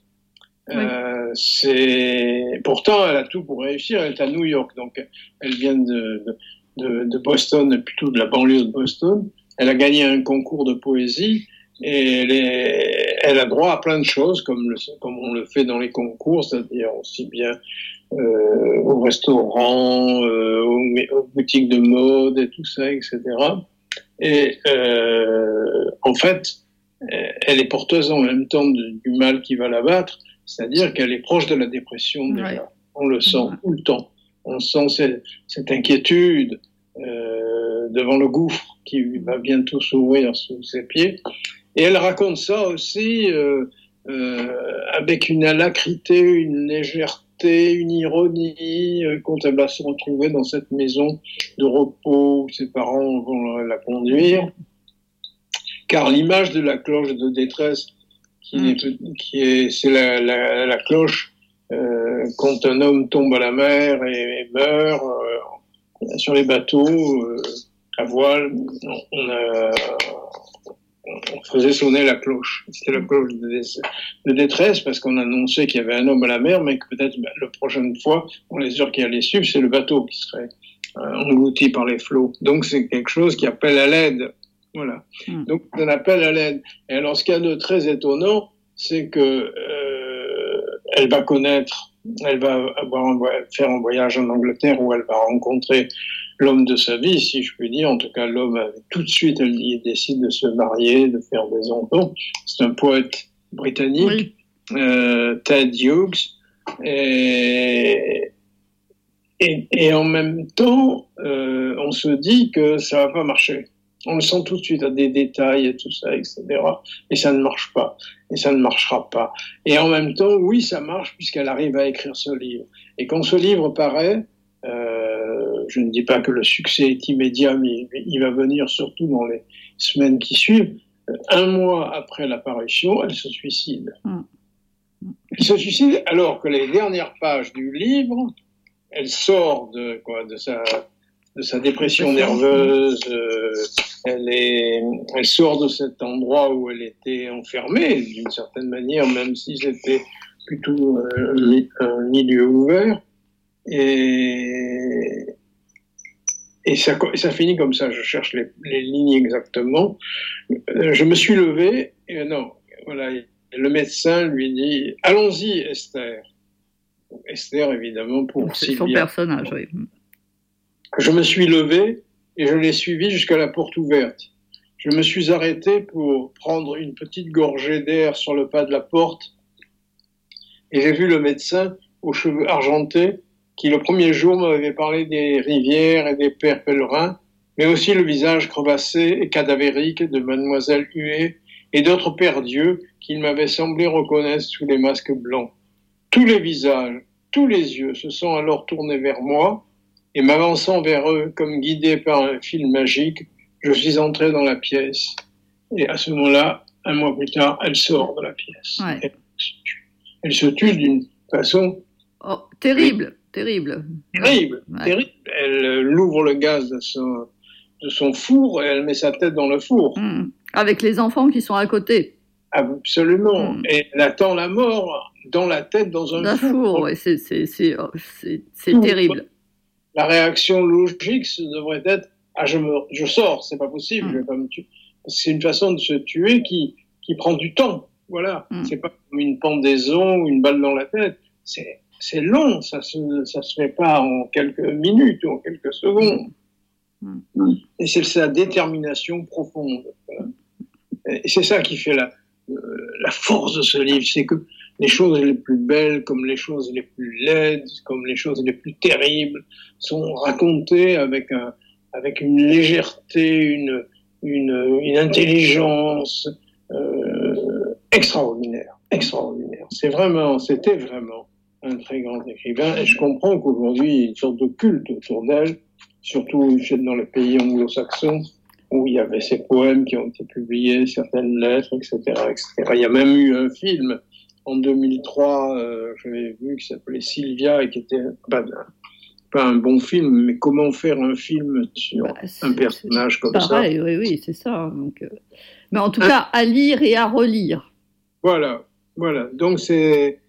Pourtant, elle a tout pour réussir. Elle est à New York, donc elle vient de Boston, plutôt de la banlieue de Boston. Elle a gagné un concours de poésie et elle a droit à plein de choses, comme on le fait dans les concours, c'est-à-dire aussi bien au restaurant, aux boutiques de mode et tout ça, etc. Et en fait, elle est porteuse en même temps du mal qui va l'abattre. C'est-à-dire qu'elle est proche de la dépression déjà. Ouais. On le sent tout le temps. On sent cette inquiétude devant le gouffre qui va bientôt s'ouvrir sous ses pieds. Et elle raconte ça aussi avec une alacrité, une légèreté, une ironie quand elle va se retrouver dans cette maison de repos où ses parents vont la conduire. Car l'image de la cloche de détresse c'est la cloche quand un homme tombe à la mer et meurt sur les bateaux à voile. On faisait sonner la cloche. C'était la cloche de détresse parce qu'on annonçait qu'il y avait un homme à la mer, mais que peut-être la prochaine fois, dans les heures qui allaient suivre, c'est le bateau qui serait englouti par les flots. Donc c'est quelque chose qui appelle à l'aide. Voilà. Donc, on appelle à l'aide. Et alors, ce qu'il y a de très étonnant, c'est que elle va faire un voyage en Angleterre où elle va rencontrer l'homme de sa vie, si je puis dire. En tout cas, l'homme, tout de suite, elle décide de se marier, de faire des enfants. C'est un poète britannique, Ted Hughes. Et en même temps, on se dit que ça va pas marcher. On le sent tout de suite à des détails et tout ça, etc. Et ça ne marche pas. Et ça ne marchera pas. Et en même temps, oui, ça marche puisqu'elle arrive à écrire ce livre. Et quand ce livre paraît, je ne dis pas que le succès est immédiat, mais il va venir surtout dans les semaines qui suivent. 1 mois après l'apparition, elle se suicide. Elle se suicide alors que les dernières pages du livre, elle sort de sa dépression nerveuse, elle sort de cet endroit où elle était enfermée, d'une certaine manière, même si c'était plutôt un milieu ouvert. Et ça finit comme ça, je cherche les lignes exactement. Je me suis levé, et le médecin lui dit « Allons-y, Esther ». Esther, évidemment, pour c'est son personnage, oui. Je me suis levé et je l'ai suivi jusqu'à la porte ouverte. Je me suis arrêté pour prendre une petite gorgée d'air sur le pas de la porte et j'ai vu le médecin aux cheveux argentés qui, le premier jour, m'avait parlé des rivières et des pères pèlerins, mais aussi le visage crevassé et cadavérique de mademoiselle Huet et d'autres pères dieux qu'il m'avait semblé reconnaître sous les masques blancs. Tous les visages, tous les yeux se sont alors tournés vers moi et m'avançant vers eux comme guidé par un fil magique, je suis entré dans la pièce. Et à ce moment-là, un mois plus tard, elle sort de la pièce. Ouais. Elle se tue d'une façon terrible, terrible. Terrible, Ouais. terrible. Elle ouvre le gaz de son four et elle met sa tête dans le four. Avec les enfants qui sont à côté. Absolument. Et elle attend la mort dans la tête, dans un four. Ouais, c'est terrible. La réaction logique, ce devrait être je sors, c'est pas possible, je vais pas me tuer. C'est une façon de se tuer qui prend du temps. Voilà. C'est pas comme une pendaison ou une balle dans la tête. C'est long, ça se fait pas en quelques minutes ou en quelques secondes. Et c'est sa détermination profonde. Voilà. Et c'est ça qui fait la force de ce livre, c'est que les choses les plus belles, comme les choses les plus laides, comme les choses les plus terribles, sont racontées avec une légèreté, une intelligence extraordinaire. C'était vraiment un très grand écrivain, et je comprends qu'aujourd'hui, il y a une sorte de culte autour d'elle, surtout dans les pays anglo-saxons, où il y avait ces poèmes qui ont été publiés, certaines lettres, etc., etc. Il y a même eu un film en 2003, j'avais vu, qui s'appelait Sylvia, et qui était pas un bon film, mais comment faire un film sur un personnage comme ça. Pareil, oui, c'est ça. Donc, mais en tout cas, à lire et à relire. Voilà. Donc c'est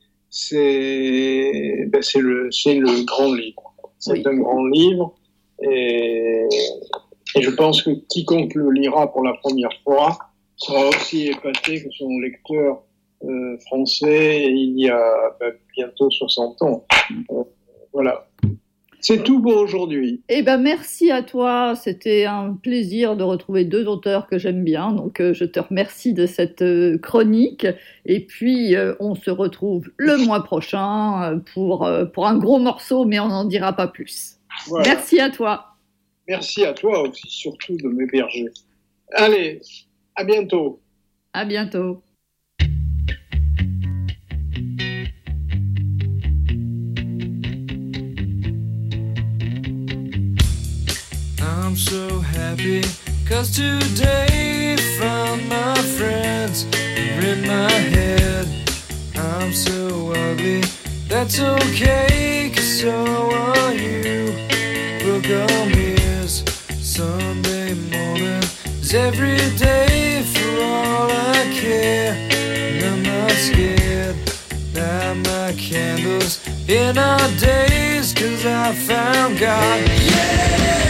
le grand livre. C'est un grand livre, et je pense que quiconque le lira pour la première fois sera aussi épaté que son lecteur français il y a bientôt 60 ans. Voilà. C'est tout pour aujourd'hui. Eh ben, merci à toi. C'était un plaisir de retrouver deux auteurs que j'aime bien. Donc, je te remercie de cette chronique. Et puis, on se retrouve le mois prochain pour un gros morceau, mais on n'en dira pas plus. Voilà. Merci à toi. Merci à toi aussi, surtout de m'héberger. Allez, à bientôt. À bientôt. I'm so happy, 'cause today found my friends are in my head. I'm so ugly, that's okay, 'cause so are you. Look on mirrors, Sunday morning is every day for all I care. And I'm not scared, light my candles in our days, 'cause I found God. Yeah!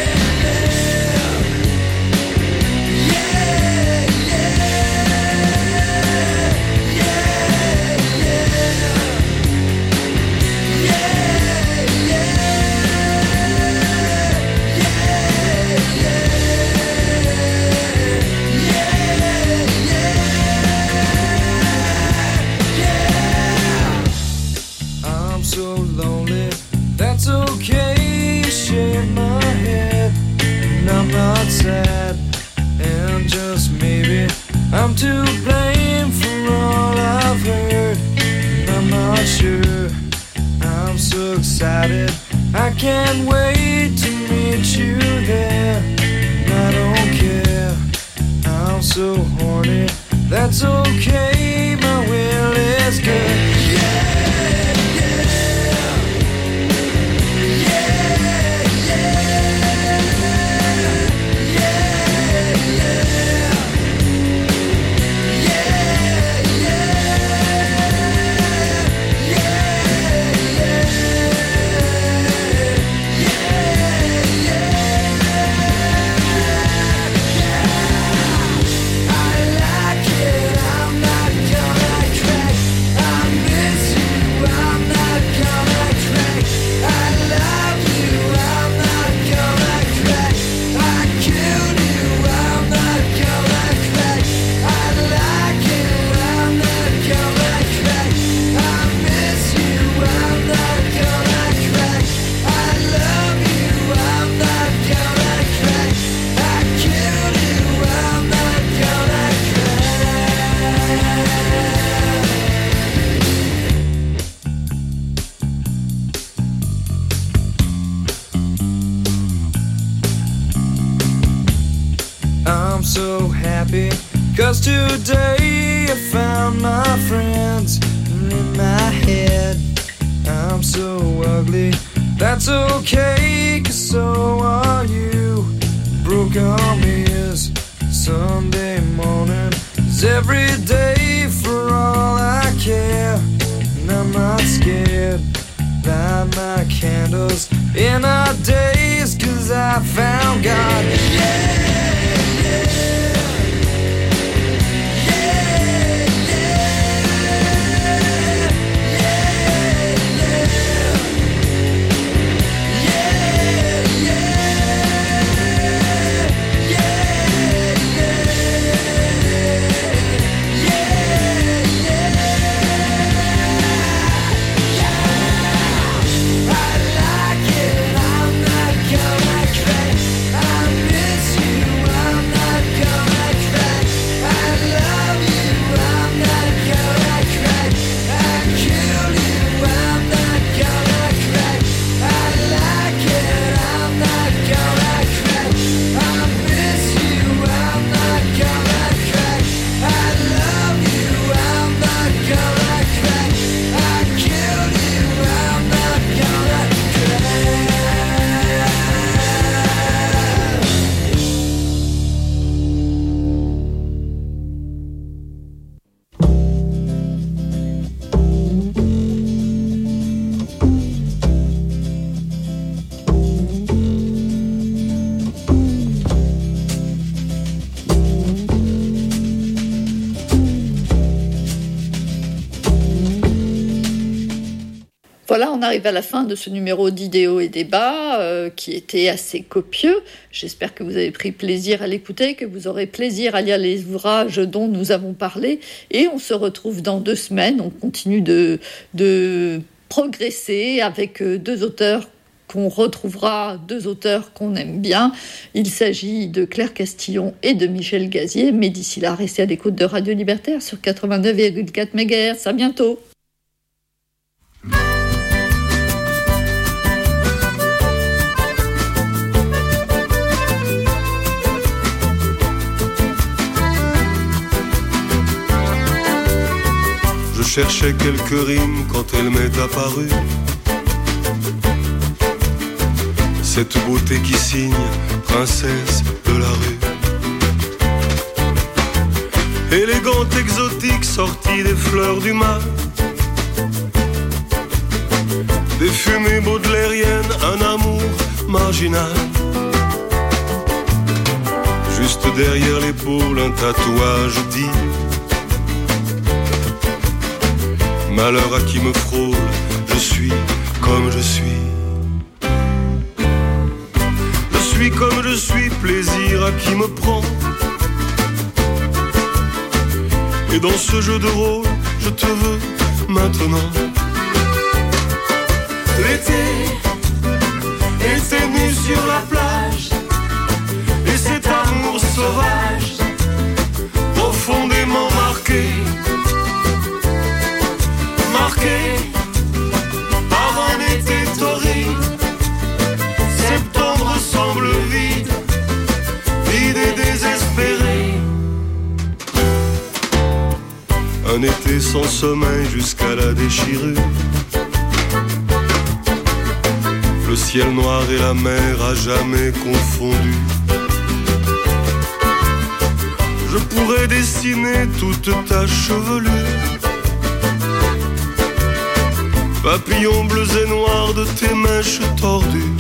So lonely, that's okay, shake my head, and I'm not sad, and just maybe I'm to blame for all I've heard, and I'm not sure, I'm so excited, I can't wait to meet you there, and I don't care, I'm so horny, that's okay, my will is good, yeah! I'm 'cause today I found my friends in my head. I'm so ugly, that's okay, 'cause so are you. Broke arm is Sunday morning, is every day for all I care. And I'm not scared, light my candles in our days, 'cause I found God. Yeah! Voilà, on arrive à la fin de ce numéro d'Idéaux et Débats qui était assez copieux. J'espère que vous avez pris plaisir à l'écouter, que vous aurez plaisir à lire les ouvrages dont nous avons parlé. Et on se retrouve dans 2 semaines. On continue de progresser avec 2 auteurs qu'on retrouvera, 2 auteurs qu'on aime bien. Il s'agit de Claire Castillon et de Michel Gazier. Mais d'ici là, restez à l'écoute de Radio Libertaire sur 89,4 MHz. À bientôt. Je cherchais quelques rimes quand elle m'est apparue. Cette beauté qui signe princesse de la rue. Élégante, exotique, sortie des fleurs du mal. Des fumées baudelairiennes, un amour marginal. Juste derrière l'épaule, un tatouage dit: malheur à qui me frôle, je suis comme je suis. Je suis comme je suis, plaisir à qui me prend. Et dans ce jeu de rôle, je te veux maintenant. L'été était nu sur la plage, et cet amour sauvage, profondément marqué. Marqué par un été torride, septembre semble vide, vide et désespéré. Un été sans sommeil jusqu'à la déchirure. Le ciel noir et la mer à jamais confondus. Je pourrais dessiner toute ta chevelure, papillons bleus et noirs de tes mèches tordues.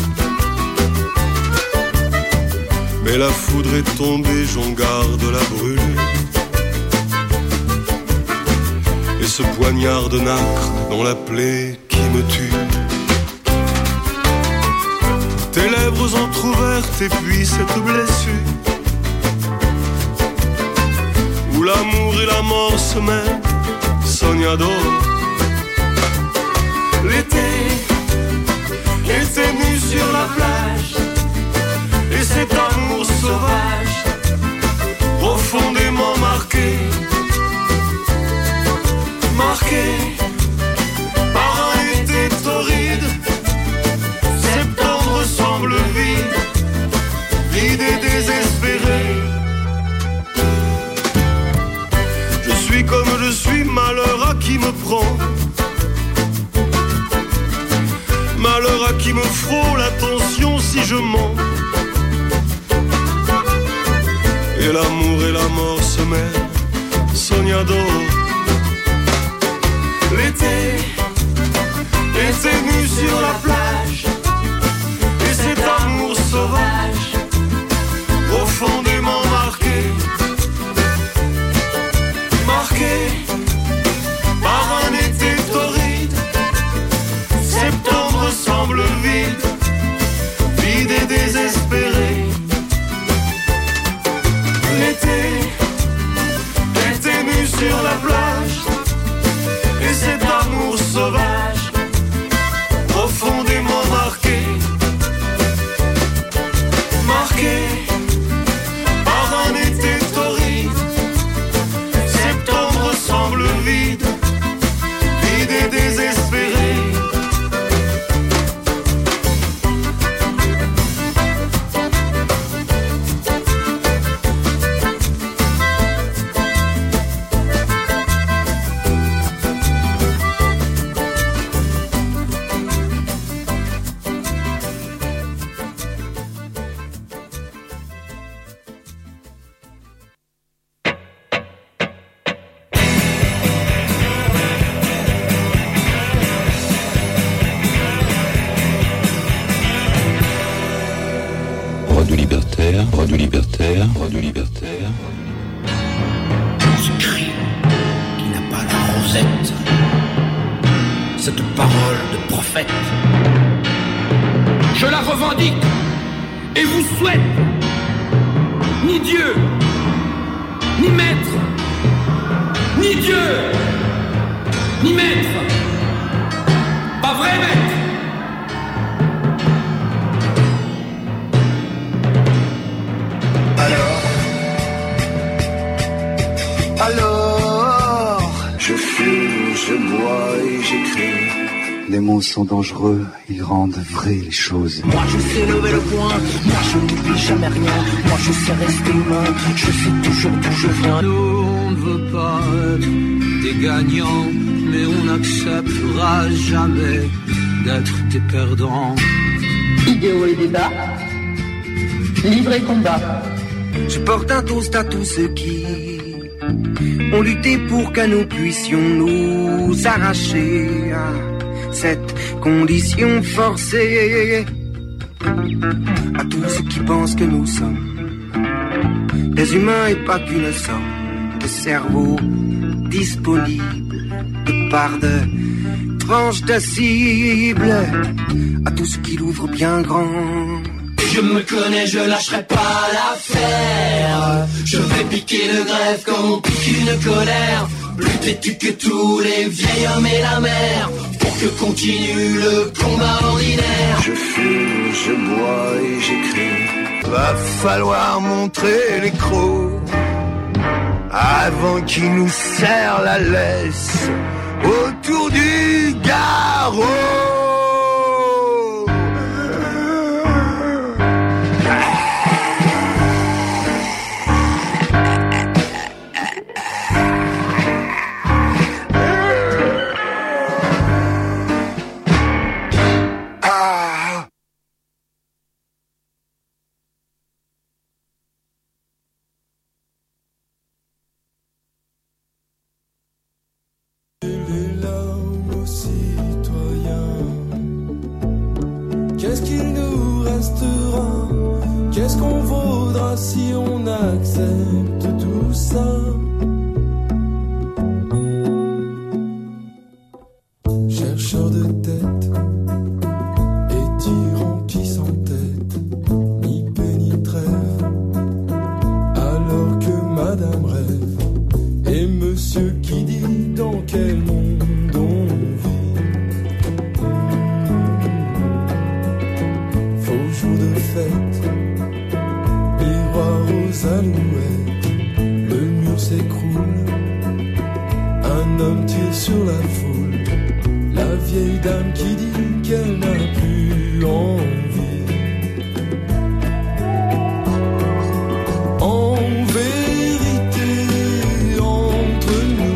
Mais la foudre est tombée, j'en garde la brûlure. Et ce poignard de nacre dans la plaie qui me tue. Tes lèvres entr'ouvertes et puis cette blessure où l'amour et la mort se mêlent, sognador. L'été était nu sur la plage, et cet amour sauvage, profondément marqué. Marqué par un été torride, septembre semble vide, vide et désespéré. suis comme je suis, malheur à qui me prend. Malheur à qui me frôle, attention si je mens. Et l'amour et la mort se mêlent, sognador. L'été nu sur la plage, et cet amour sauvage, profondément marqué. Marqué par un été torride, septembre semble vide, vide et désespéré. L'été nu sur la plage, et cet amour sauvage, profondément marqué. Marqué par un été torride, septembre semble vide, vide et désespéré. Radio Libertaire. Ce cri qui n'a pas la rosette, cette parole de prophète, je la revendique et vous souhaite ni Dieu, ni maître, ni Dieu, ni maître, pas vrai maître. Alors, je fume, je bois et j'écris. Les mots sont dangereux, ils rendent vraies les choses. Moi je sais lever le poing, moi je n'oublie jamais rien. Moi je sais rester humain, je sais toujours d'où je viens. Nous on ne veut pas être des gagnants, mais on n'acceptera jamais d'être des perdants. Idéaux et débat, livre et combat. Je porte un toast à tous ceux qui ont lutté pour que nous puissions nous arracher à cette condition forcée. À tous ceux qui pensent que nous sommes des humains et pas qu'une somme de cerveaux disponibles de part de tranches de cible. À tous ceux qui l'ouvrent bien grand. Je me connais, je lâcherai pas l'affaire. Je vais piquer le greffe comme on pique une colère. Plus têtu que tous les vieils hommes et la mer, pour que continue le combat ordinaire. Je fume, je bois et j'écris. Va falloir montrer les crocs avant qu'ils nous serrent la laisse autour du garrot. Qu'est-ce qu'il nous restera? Qu'est-ce qu'on vaudra si on accepte tout ça? Chercheur de tête et tyran qui s'entête, ni paix ni trêve, alors que madame rêve et monsieur qui dit dans quel monde on vit. Faux jour de fête, miroir aux alouettes, le mur s'écroule, un homme tire sur la foule, la vieille dame qui dit qu'elle n'a plus envie. En vérité, entre nous,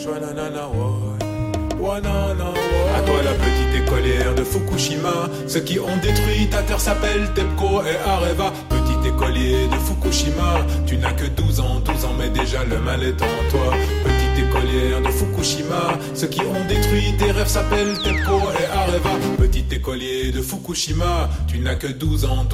À toi la petite écolière de Fukushima, ceux qui ont détruit ta terre s'appellent TEPCO et Areva. Petit écolier de Fukushima, tu n'as que 12 ans mais déjà le mal est en toi. Petite écolière de Fukushima, ceux qui ont détruit tes rêves s'appellent TEPCO et Areva. Petit écolier de Fukushima, tu n'as que 12 ans.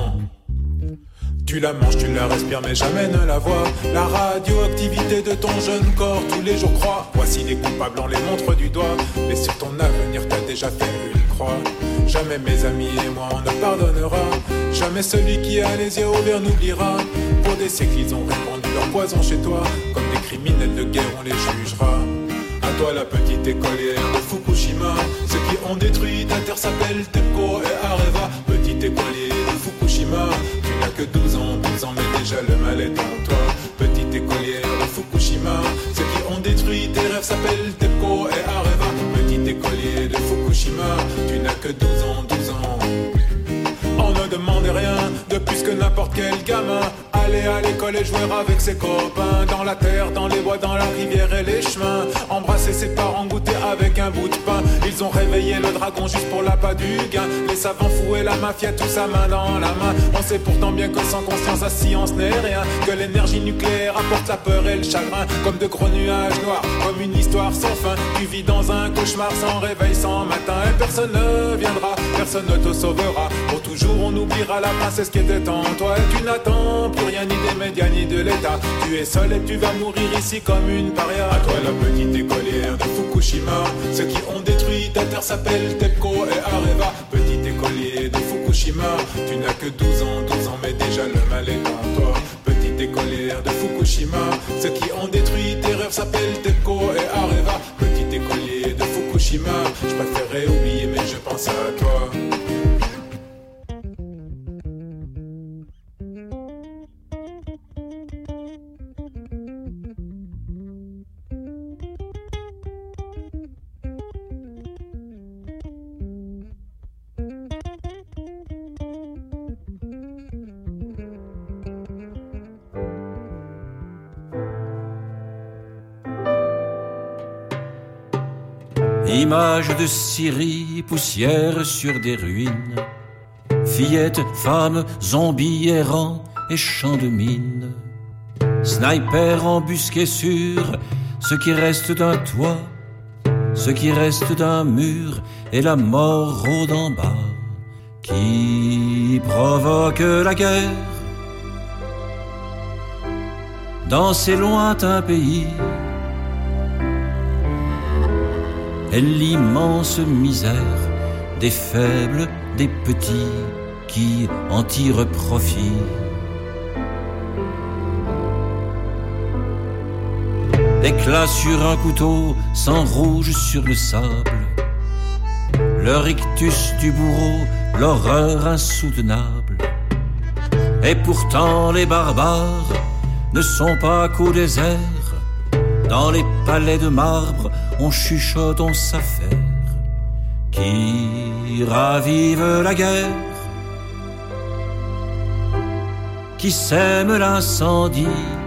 Tu la manges, tu la respires, mais jamais ne la vois. La radioactivité de ton jeune corps, tous les jours crois. Voici les coupables, on les montre du doigt. Mais sur ton avenir, t'as déjà fait une croix. Jamais mes amis et moi, on ne pardonnera. Jamais celui qui a les yeux ouverts n'oubliera. Pour des siècles, ils ont répandu leur poison chez toi. Comme des criminels de guerre, on les jugera. À toi la petite écolière de Fukushima, ceux qui ont détruit ta terre s'appellent TEPCO et Areva. Petit écolier de Fukushima, tu n'as que 12 ans mais déjà le mal est en toi. Petite écolière de Fukushima, ceux qui ont détruit tes rêves s'appellent TEPCO et Areva. Petit écolier de Fukushima, tu n'as que 12 ans. On ne demande rien de plus que n'importe quel gamin. Aller à l'école et jouer avec ses copains. Dans la terre, dans les bois, dans la rivière et les chemins. Embrasser ses parents, goûter avec un bout de pain. Ils ont réveillé le dragon juste pour l'appât du gain. Les savants fous et la mafia, tous à main dans la main. On sait pourtant bien que sans conscience la science n'est rien. Que l'énergie nucléaire apporte la peur et le chagrin. Comme de gros nuages noirs, comme une histoire sans fin. Tu vis dans un cauchemar sans réveil, sans matin. Et personne ne viendra, personne ne te sauvera. Pour toujours on oubliera la princesse qui était en toi. Et tu n'attends plus rien ni des médias ni de l'État. Tu es seul et tu vas mourir ici comme une paria. À toi la petite écolière de Fukushima, ceux qui ont détruit ta terre s'appellent TEPCO et Areva. Petit écolier de Fukushima, tu n'as que 12 ans mais déjà le mal est en toi. Petite écolière de Fukushima, ceux qui ont détruit tes rêves s'appellent TEPCO et Areva. Petit écolier de Fukushima, je préférais oublier mais je pense à toi. Images de Syrie, poussière sur des ruines. Fillettes, femmes, zombies errants et champs de mine. Sniper embusqué sur ce qui reste d'un toit, ce qui reste d'un mur et la mort rôde en bas. Qui provoque la guerre dans ces lointains pays? Et l'immense misère des faibles, des petits qui en tirent profit. Éclat sur un couteau, sang rouge sur le sable. Le rictus du bourreau, l'horreur insoutenable. Et pourtant les barbares ne sont pas qu'au désert. Dans les palais de marbre, on chuchote, on s'affaire. Qui ravive la guerre, qui sème l'incendie,